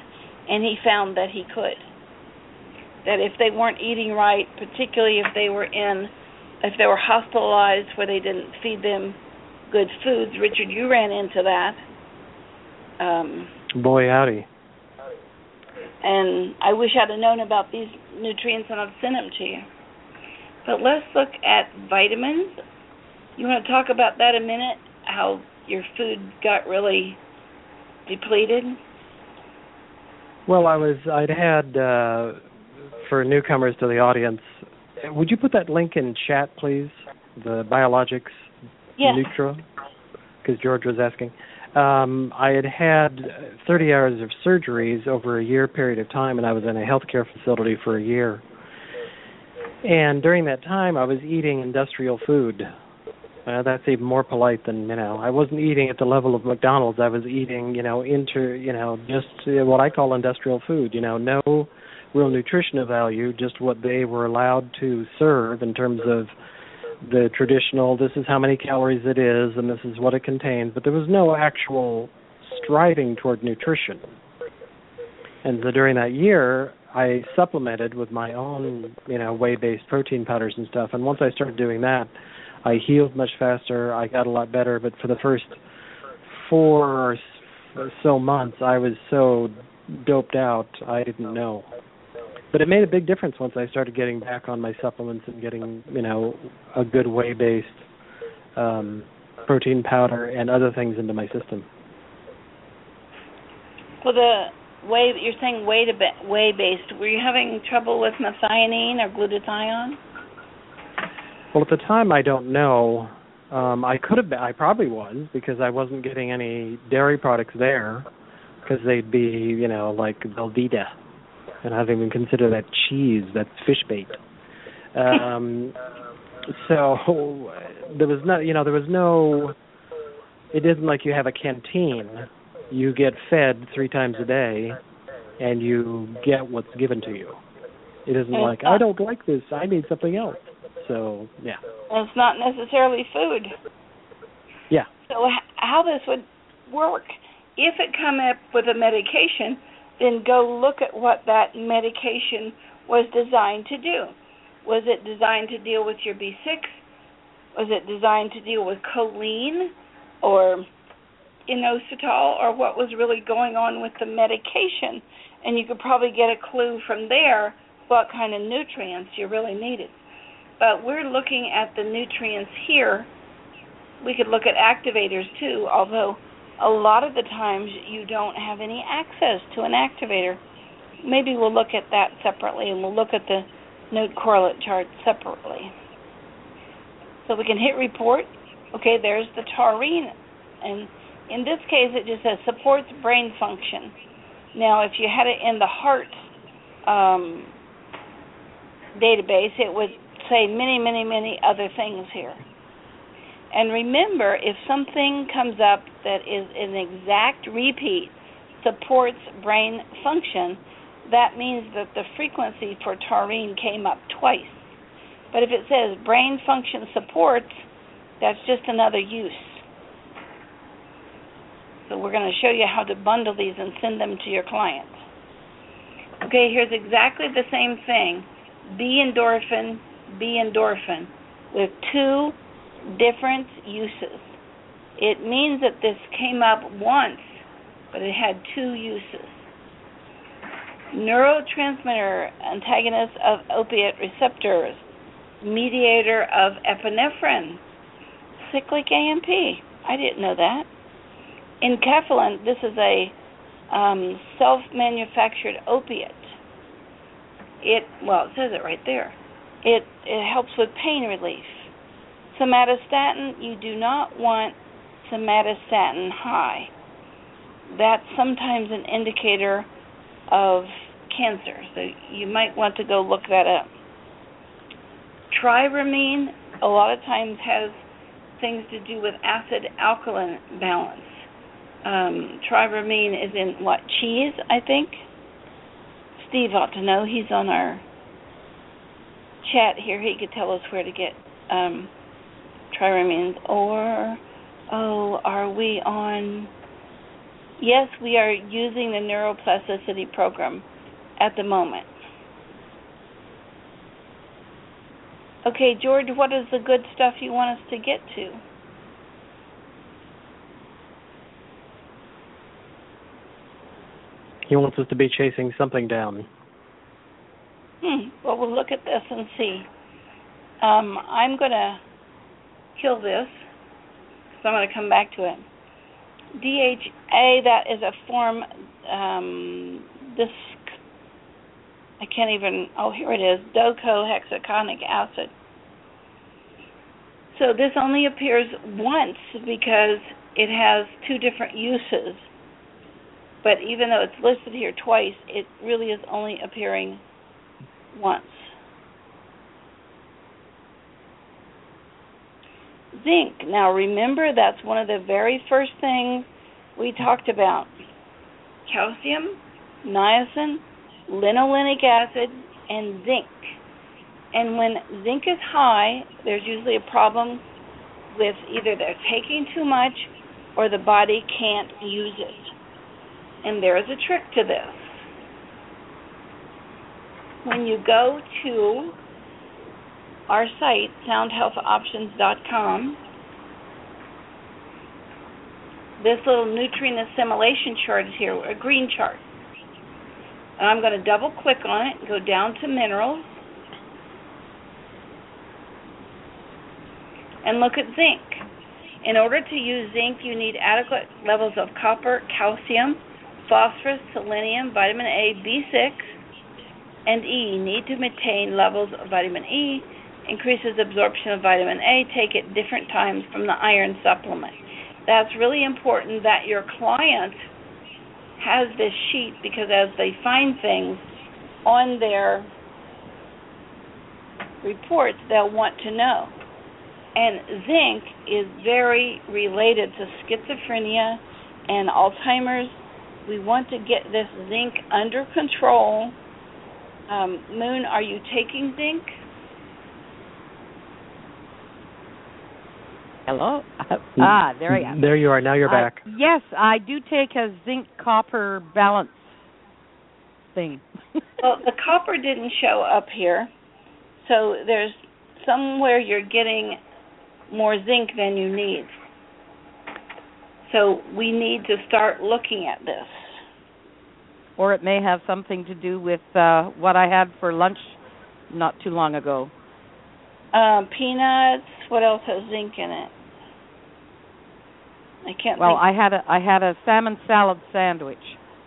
and he found that he could. That if they weren't eating right, particularly if they were in, if they were hospitalized where they didn't feed them good foods. Richard, you ran into that. Um, Boy, howdy. And I wish I'd have known about these nutrients and I've sent them to you. But let's look at vitamins. You want to talk about that a minute, how your food got really depleted? Well, I was, I'd had, uh, for newcomers to the audience, would you put that link in chat, please? The Biologics yes. Nutra? Because George was asking. Um, I had had thirty hours of surgeries over a year period of time, and I was in a healthcare facility for a year. And during that time, I was eating industrial food. Uh, that's even more polite than, you know, I wasn't eating at the level of McDonald's. I was eating, you know, inter, you know, just uh, what I call industrial food. You know, no real nutritional value, just what they were allowed to serve in terms of the traditional, this is how many calories it is and this is what it contains, but there was no actual striving toward nutrition. And so during that year, I supplemented with my own, you know, whey-based protein powders and stuff, and once I started doing that, I healed much faster, I got a lot better, but for the first four or so months, I was so doped out, I didn't know. But it made a big difference once I started getting back on my supplements and getting, you know, a good whey-based um, protein powder and other things into my system. Well, the whey, you're saying whey to be, whey-based, were you having trouble with methionine or glutathione? Well, at the time, I don't know. Um, I could have been, I probably was, because I wasn't getting any dairy products there, because they'd be, you know, like Velveeta. And I don't even consider that cheese. That's fish bait. Um, so there was no, you know, there was no. It isn't like you have a canteen. You get fed three times a day, and you get what's given to you. It isn't like I don't like this. I need something else. So yeah. And it's not necessarily food. Yeah. So how this would work? If it come up with a medication, then go look at what that medication was designed to do. Was it designed to deal with your B six? Was it designed to deal with choline or inositol, or what was really going on with the medication? And you could probably get a clue from there what kind of nutrients you really needed. But we're looking at the nutrients here. We could look at activators too, although a lot of the times you don't have any access to an activator. Maybe we'll look at that separately, and we'll look at the node correlate chart separately. So we can hit report. Okay, there's the taurine. And in this case, it just says supports brain function. Now, if you had it in the heart um, database, it would say many, many, many other things here. And remember, if something comes up that is an exact repeat, supports brain function, that means that the frequency for taurine came up twice. But if it says brain function supports, that's just another use. So we're going to show you how to bundle these and send them to your clients. Okay, here's exactly the same thing. B-endorphin, B-endorphin, with two different uses. It means that this came up once, but it had two uses. Neurotransmitter, antagonist of opiate receptors, mediator of epinephrine, cyclic A M P. I didn't know that. Enkephalin, this is a um, self-manufactured opiate. It, well, it says it right there. It, it helps with pain relief. Somatostatin, you do not want somatostatin high. That's sometimes an indicator of cancer, so you might want to go look that up. Triramine a lot of times has things to do with acid-alkaline balance. Um, triramine is in, what, cheese, I think? Steve ought to know. He's on our chat here. He could tell us where to get um, triramines. Or, oh, are we on Yes, we are using the neuroplasticity program at the moment. Okay, George, what is the good stuff you want us to get to? He wants us to be chasing something down. Hmm. Well, we'll look at this and see. Um, I'm going to kill this, so I'm going to come back to it. D H A, that is a form, um, this, I can't even, oh, here it is, docosahexaenic acid. So this only appears once because it has two different uses. But even though it's listed here twice, it really is only appearing once. Zinc. Now remember, that's one of the very first things we talked about. Calcium, niacin, linolenic acid, and zinc. And when zinc is high, there's usually a problem with either they're taking too much or the body can't use it. And there is a trick to this. When you go to our site, sound health options dot com, this little nutrient assimilation chart is here, a green chart. And I'm going to double click on it and go down to minerals and look at zinc. In order to use zinc, you need adequate levels of copper, calcium, phosphorus, selenium, vitamin A, B six, and E. You need to maintain levels of vitamin E, increases absorption of vitamin A, take it different times from the iron supplement. That's really important that your client has this sheet, because as they find things on their reports, they'll want to know. And zinc is very related to schizophrenia and Alzheimer's. We want to get this zinc under control. Um, Moon, are you taking zinc? Hello? Ah, there I am. There you are. Now you're uh, back. Yes, I do take a zinc-copper balance thing. Well, the copper didn't show up here, so there's somewhere you're getting more zinc than you need. So we need to start looking at this. Or it may have something to do with uh, what I had for lunch not too long ago. Uh, peanuts. What else has zinc in it? I can't. Well, think. I had a I had a salmon salad sandwich.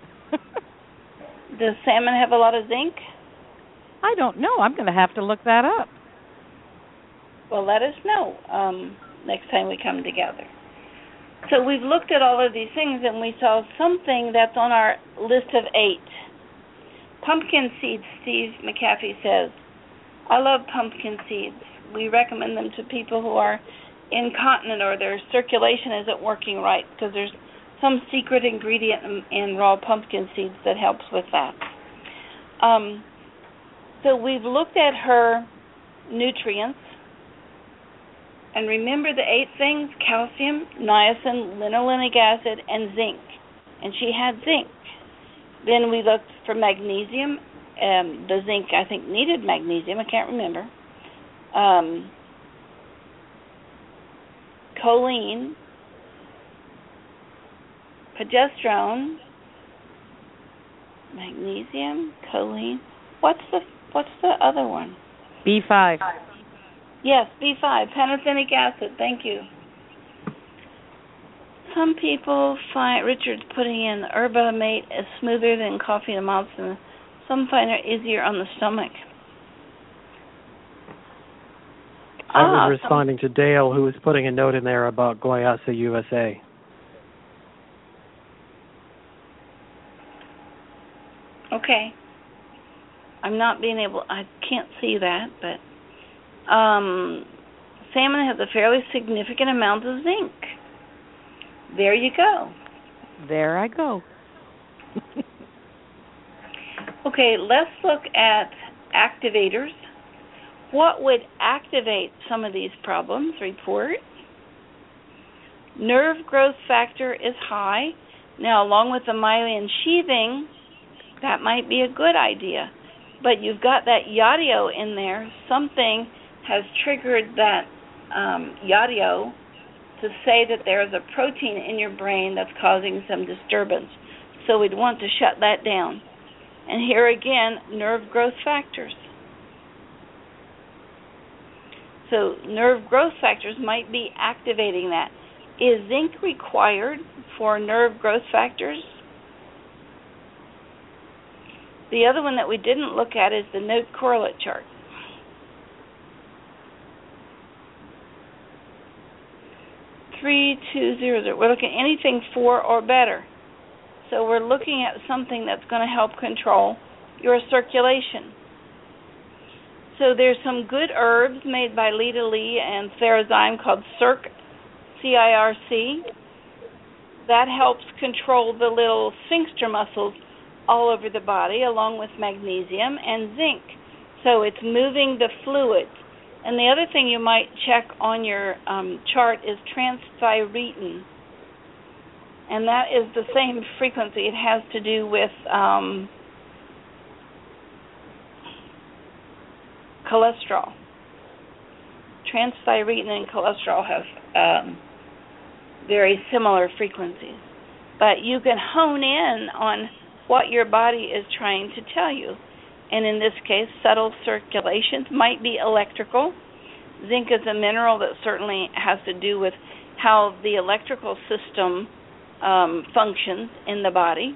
Does salmon have a lot of zinc? I don't know. I'm going to have to look that up. Well, let us know um, next time we come together. So we've looked at all of these things, and we saw something that's on our list of eight. Pumpkin seeds, Steve McAfee says. I love pumpkin seeds. We recommend them to people who are incontinent or their circulation isn't working right, because there's some secret ingredient in, in raw pumpkin seeds that helps with that. Um, so we've looked at her nutrients. And remember the eight things: calcium, niacin, linolenic acid, and zinc. And she had zinc. Then we looked for magnesium. Um, the zinc, I think, needed magnesium. I can't remember. Um, choline, progesterone, magnesium, choline. What's the What's the other one? B five. Yes, B five, pantothenic acid. Thank you. Some people find Richard's putting in Herba Mate is smoother than coffee and Monson. Some find it easier on the stomach. I ah, was responding some... to Dale, who was putting a note in there about Guayasa U S A. Okay. I'm not being able, I can't see that, but um, salmon has a fairly significant amount of zinc. There you go. There I go. Okay, let's look at activators. What would activate some of these problems? Report. Nerve growth factor is high. Now, along with the myelin sheathing, that might be a good idea. But you've got that yadio in there. Something has triggered that um, yadio to say that there is a protein in your brain that's causing some disturbance. So we'd want to shut that down. And here again, nerve growth factors. So nerve growth factors might be activating that. Is zinc required for nerve growth factors? The other one that we didn't look at is the note correlate chart. three two zero zero. We're looking at anything four or better. So we're looking at something that's going to help control your circulation. So there's some good herbs made by Lita Lee and Therazyme called Circ, C I R C. That helps control the little sphincter muscles all over the body, along with magnesium and zinc. So it's moving the fluids. And the other thing you might check on your um, chart is transthyretin. And that is the same frequency. It has to do with um, cholesterol. Transthyretin and cholesterol have um, very similar frequencies. But you can hone in on what your body is trying to tell you. And in this case, subtle circulations might be electrical. Zinc is a mineral that certainly has to do with how the electrical system um, functions in the body.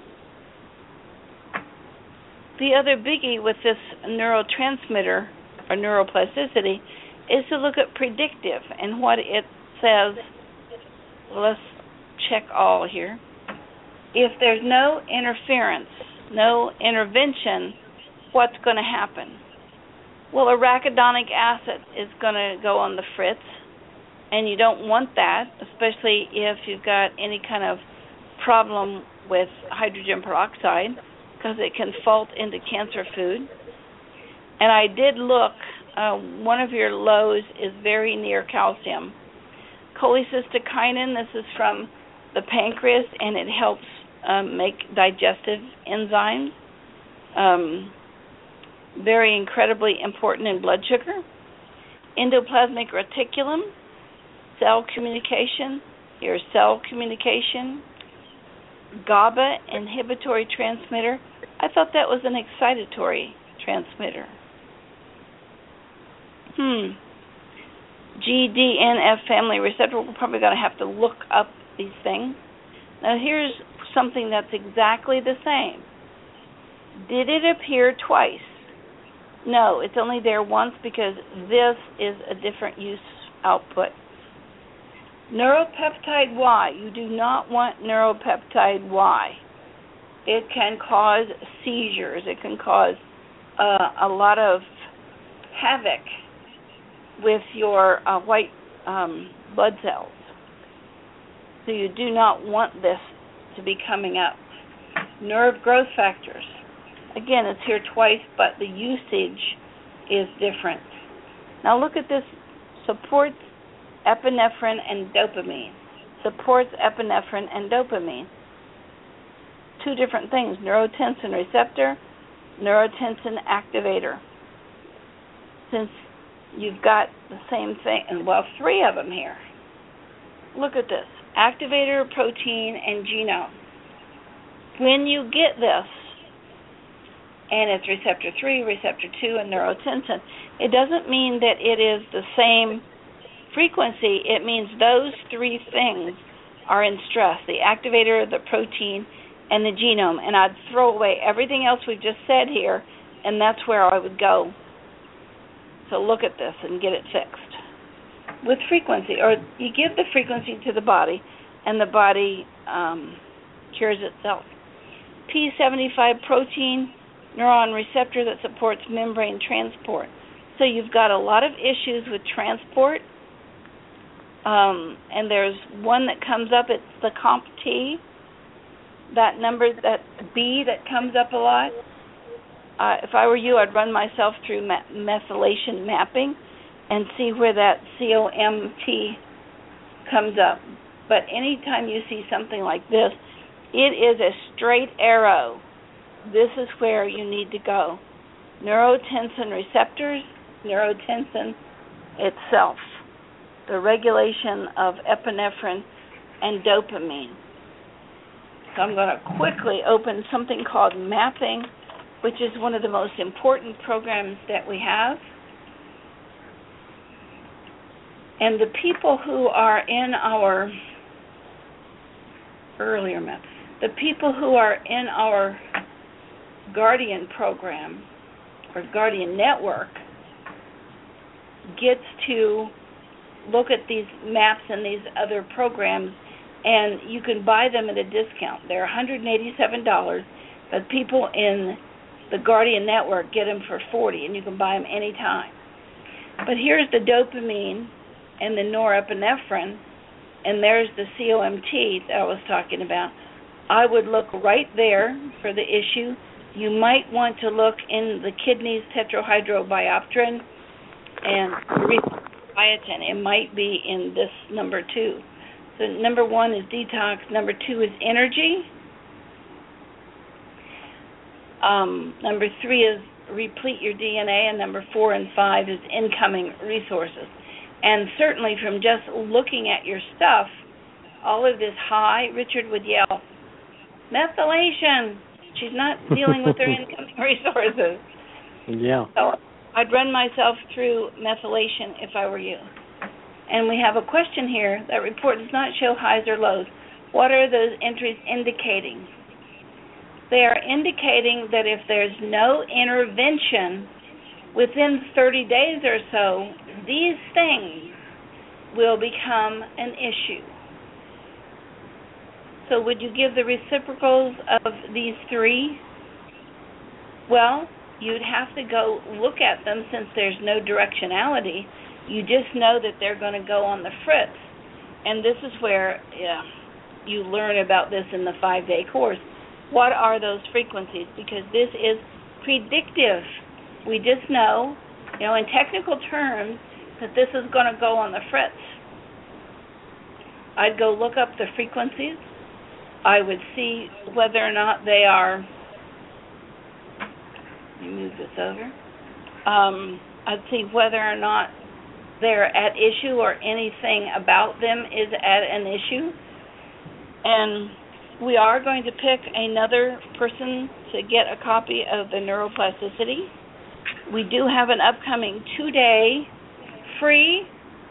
The other biggie with this neurotransmitter or neuroplasticity is to look at predictive and what it says. Let's check all here. If there's no interference, no intervention, what's going to happen? Well, arachidonic acid is going to go on the fritz, and you don't want that, especially if you've got any kind of problem with hydrogen peroxide, because it can fault into cancer food. And I did look, uh, one of your lows is very near calcium. Cholecystokinin, this is from the pancreas, and it helps um, make digestive enzymes. Um, very incredibly important in blood sugar. Endoplasmic reticulum, cell communication, your cell communication. GABA, inhibitory transmitter. I thought that was an excitatory transmitter. Hmm. G D N F family receptor. We're probably going to have to look up these things. Now here's something that's exactly the same. Did it appear twice? No, it's only there once because this is a different use output. Neuropeptide Y. You do not want neuropeptide Y. It can cause seizures. It can cause uh, a lot of havoc with your uh, white um, blood cells. So you do not want this to be coming up. Nerve growth factors. Again, it's here twice, but the usage is different. Now look at this. Supports epinephrine and dopamine. Supports epinephrine and dopamine. Two different things. Neurotensin receptor, neurotensin activator. Since you've got the same thing, and well, three of them here. Look at this. Activator, protein, and genome. When you get this, and it's receptor three, receptor two, and neurotensin, it doesn't mean that it is the same frequency. It means those three things are in stress, the activator, the protein, and the genome. And I'd throw away everything else we've just said here, and that's where I would go. So look at this and get it fixed. With frequency, or you give the frequency to the body, and the body um, cures itself. P seventy-five protein, neuron receptor that supports membrane transport. So you've got a lot of issues with transport, um, and there's one that comes up, it's the COMP-T, that number, that B that comes up a lot. Uh, if I were you, I'd run myself through ma- methylation mapping and see where that C O M T comes up. But anytime you see something like this, It is a straight arrow. This is where you need to go. Neurotensin receptors, neurotensin itself, the regulation of epinephrine and dopamine. So I'm going to quickly open something called Mapping, which is one of the most important programs that we have. And the people who are in our earlier maps, the people who are in our Guardian program or Guardian network gets to look at these maps and these other programs, and you can buy them at a discount. They're one hundred eighty-seven dollars, but people in the Guardian network get them for forty dollars, and you can buy them anytime. But here's the dopamine and the norepinephrine, and there's the C O M T that I was talking about. I would look right there for the issue. You might want to look in the kidneys, tetrahydrobiopterin, and erythropoietin. It might be in this number two. So number one is detox. Number two is energy. Um, number three is replete your D N A, and number four and five is incoming resources. And certainly from just looking at your stuff, all of this high, Richard would yell, methylation. She's not dealing with her incoming resources. Yeah. So I'd run myself through methylation if I were you. And we have a question here. That report does not show highs or lows. What are those entries indicating? They are indicating that if there's no intervention within thirty days or so, these things will become an issue. So would you give the reciprocals of these three? Well, you'd have to go look at them since there's no directionality. You just know that they're going to go on the fritz. And this is where yeah, you learn about this in the five-day course. What are those frequencies? Because this is predictive. We just know, you know, in technical terms, that this is going to go on the fritz. I'd go look up the frequencies. I would see whether or not they are, let me move this over. Um, I'd see whether or not they're at issue or anything about them is at an issue. And we are going to pick another person to get a copy of the neuroplasticity. We do have an upcoming two-day free,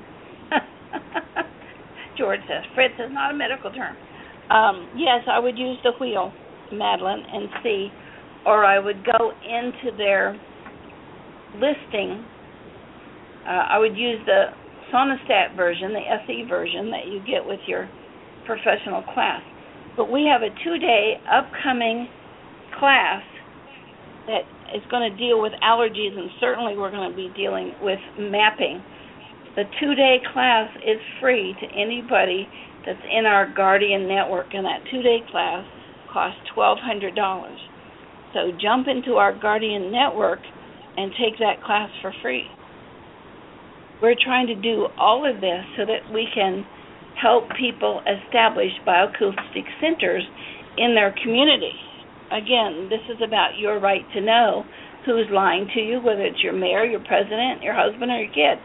George says, Fritz is not a medical term. Um, yes, I would use the wheel, Madeline, and see, or I would go into their listing. Uh, I would use the Sonostat version, the S E version that you get with your professional class. But we have a two-day upcoming class that is going to deal with allergies, and certainly we're going to be dealing with mapping. The two-day class is free to anybody that's in our Guardian network, and that two-day class costs twelve hundred dollars. So jump into our Guardian network and take that class for free. We're trying to do all of this so that we can help people establish bioacoustic centers in their community. Again, this is about your right to know who's lying to you, whether it's your mayor, your president, your husband, or your kid.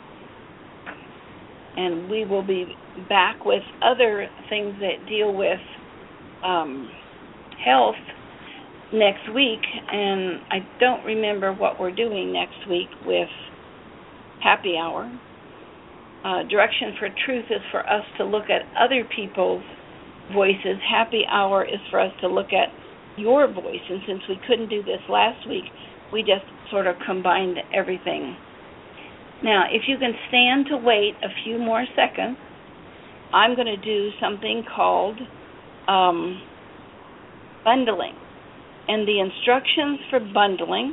And we will be back with other things that deal with um, health next week. And I don't remember what we're doing next week with Happy Hour. Uh, Direction for Truth is for us to look at other people's voices. Happy Hour is for us to look at your voice. And since we couldn't do this last week, we just sort of combined everything. Now, if you can stand to wait a few more seconds, I'm going to do something called um, bundling. And the instructions for bundling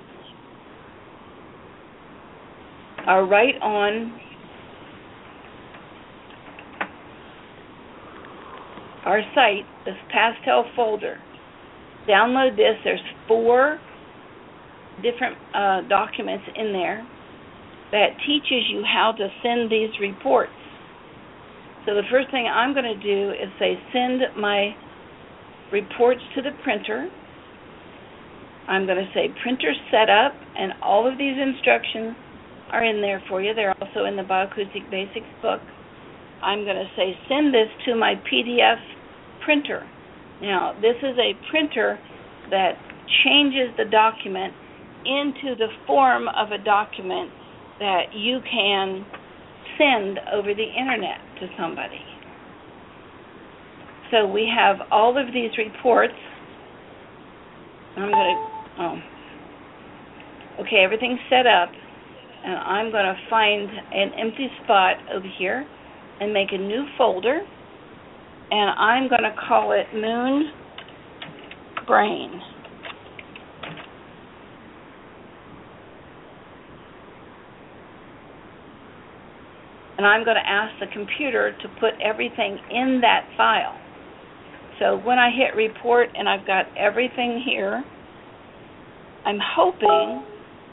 are right on our site, this Pastel folder. Download this. There's four different uh, documents in there that teaches you how to send these reports. So the first thing I'm going to do is say, send my reports to the printer. I'm going to say printer setup, and all of these instructions are in there for you. They're also in the Bioacoustic Basics book. I'm going to say send this to my P D F printer. Now, this is a printer that changes the document into the form of a document that you can send over the internet to somebody. So we have all of these reports. I'm going to, oh, okay, everything's set up, and I'm going to find an empty spot over here and make a new folder, and I'm going to call it Moon Brain. And I'm going to ask the computer to put everything in that file. So when I hit report and I've got everything here, I'm hoping,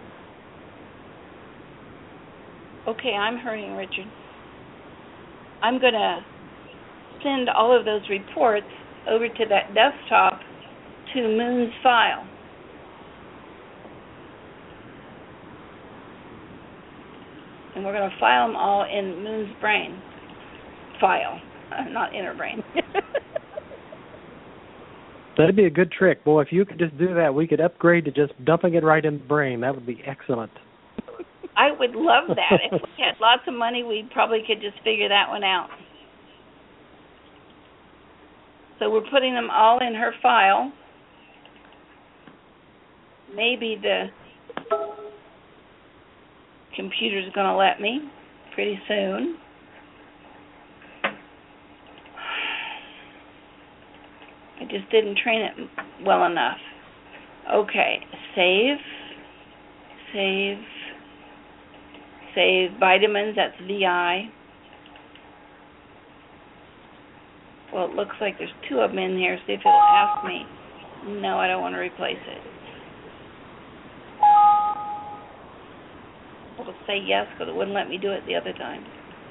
okay, I'm hurrying, Richard. I'm going to send all of those reports over to that desktop to Moon's file. And we're going to file them all in Moon's brain file, uh, not inner brain. That'd be a good trick. Boy, if you could just do that, we could upgrade to just dumping it right in the brain. That would be excellent. I would love that. If we had lots of money, we probably could just figure that one out. So we're putting them all in her file. Maybe the computer's going to let me pretty soon. I just didn't train it well enough. Okay, save, save, save vitamins, that's V I. Well, it looks like there's two of them in here. See if it'll ask me. No, I don't want to replace it. It'll say yes because it wouldn't let me do it the other time.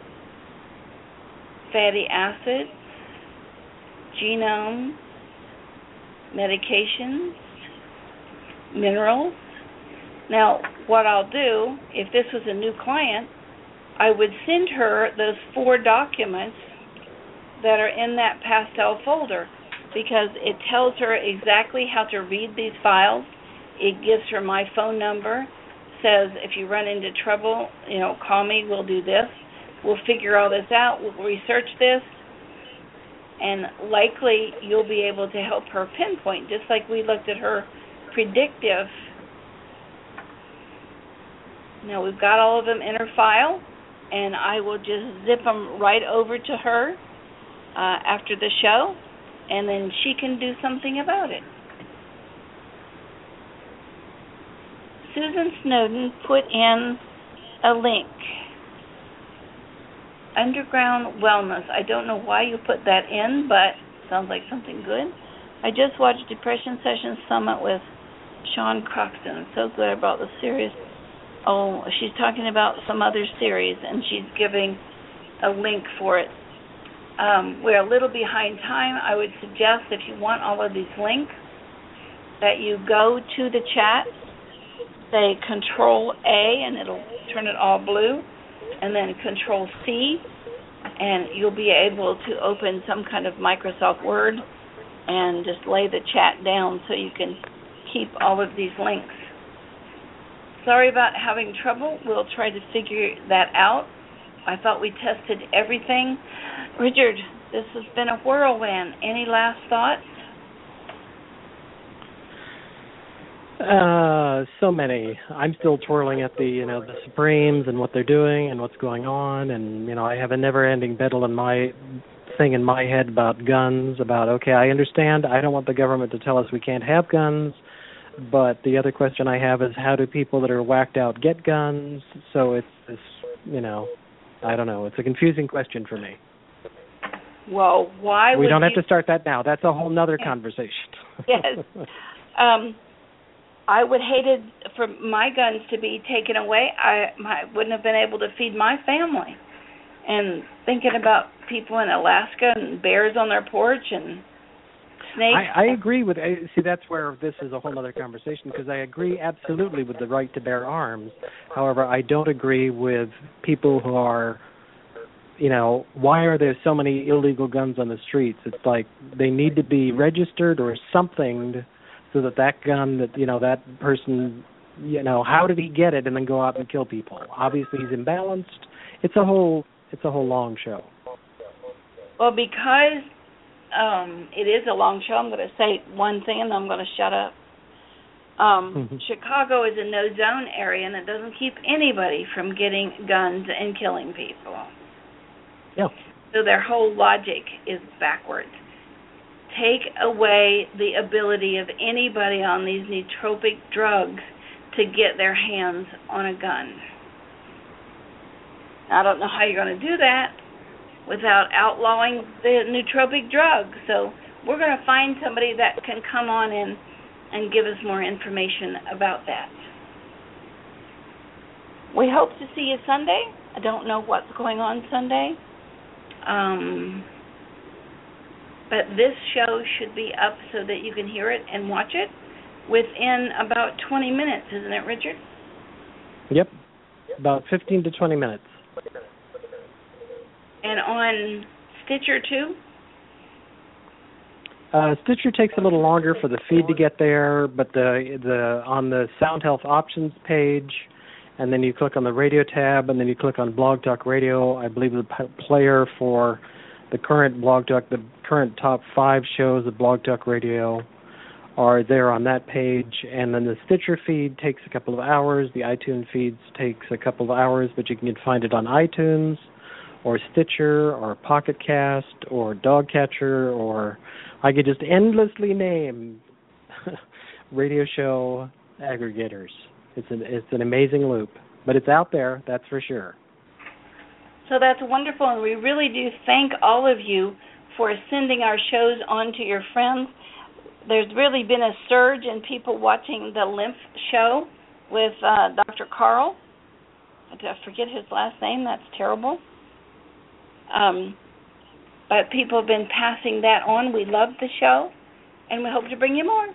Fatty acids, genome, medications, minerals. Now, what I'll do, if this was a new client, I would send her those four documents that are in that pastel folder because it tells her exactly how to read these files. It gives her my phone number, says if you run into trouble, you know, call me, we'll do this. We'll figure all this out, we'll research this, and likely you'll be able to help her pinpoint, just like we looked at her predictive. Now we've got all of them in her file, and I will just zip them right over to her uh, after the show, and then she can do something about it. Susan Snowden put in a link. Underground Wellness. I don't know why you put that in, but sounds like something good. I just watched Depression Sessions Summit with Sean Croxton. It's so good. I brought the series. Oh, she's talking about some other series, and she's giving a link for it. Um, we're a little behind time. I would suggest if you want all of these links that you go to the chat, say Control A, and it'll turn it all blue, and then Control C, and you'll be able to open some kind of Microsoft Word and just lay the chat down so you can keep all of these links. Sorry about having trouble. We'll try to figure that out. I thought we tested everything. Richard, this has been a whirlwind. Any last thoughts? Uh, so many. I'm still twirling at the, you know, the Supremes and what they're doing and what's going on, and you know, I have a never-ending battle in my thing in my head about guns. About okay, I understand. I don't want the government to tell us we can't have guns, but the other question I have is how do people that are whacked out get guns? So it's this, you know, I don't know. It's a confusing question for me. Well, why we would don't you... have to start that now. That's a whole nother conversation. Yes. Um. I would hate it for my guns to be taken away. I, I wouldn't have been able to feed my family. And thinking about people in Alaska and bears on their porch and snakes. I, I agree with. I, see, that's where this is a whole other conversation because I agree absolutely with the right to bear arms. However, I don't agree with people who are, you know, why are there so many illegal guns on the streets? It's like they need to be registered or something so that that gun that, you know, that person, you know, how did he get it and then go out and kill people? Obviously he's imbalanced. It's a whole, it's a whole long show. Well, because um, it is a long show, I'm going to say one thing and then I'm going to shut up. Um, Chicago is a no-zone area and it doesn't keep anybody from getting guns and killing people. Yeah. So their whole logic is backwards. Take away the ability of anybody on these nootropic drugs to get their hands on a gun. I don't know how you're going to do that without outlawing the nootropic drugs. So we're going to find somebody that can come on in and give us more information about that. We hope to see you Sunday. I don't know what's going on Sunday. Um, but this show should be up so that you can hear it and watch it within about twenty minutes, isn't it, Richard? Yep, about fifteen to twenty minutes. And on Stitcher, too? Uh, Stitcher takes a little longer for the feed to get there, but the the on the Sound Health Options page, and then you click on the radio tab, and then you click on Blog Talk Radio. I believe the p- player for the current Blog Talk, the current top five shows of Blog Talk Radio are there on that page, and then the Stitcher feed takes a couple of hours. The iTunes feeds takes a couple of hours, but you can find it on iTunes or Stitcher or Pocket Cast or Dogcatcher, or I could just endlessly name radio show aggregators. It's an it's an amazing loop, but it's out there, that's for sure. So that's wonderful, and we really do thank all of you for sending our shows on to your friends. There's really been a surge in people watching the Lymph show with uh, Doctor Carl. I forget his last name. That's terrible. Um, but people have been passing that on. We love the show, and we hope to bring you more.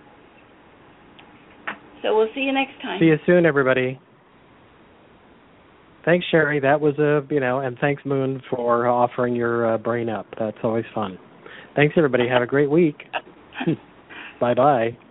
So we'll see you next time. See you soon, everybody. Thanks, Sherry. That was a, you know, and thanks, Moon, for offering your uh, brain up. That's always fun. Thanks, everybody. Have a great week. Bye-bye.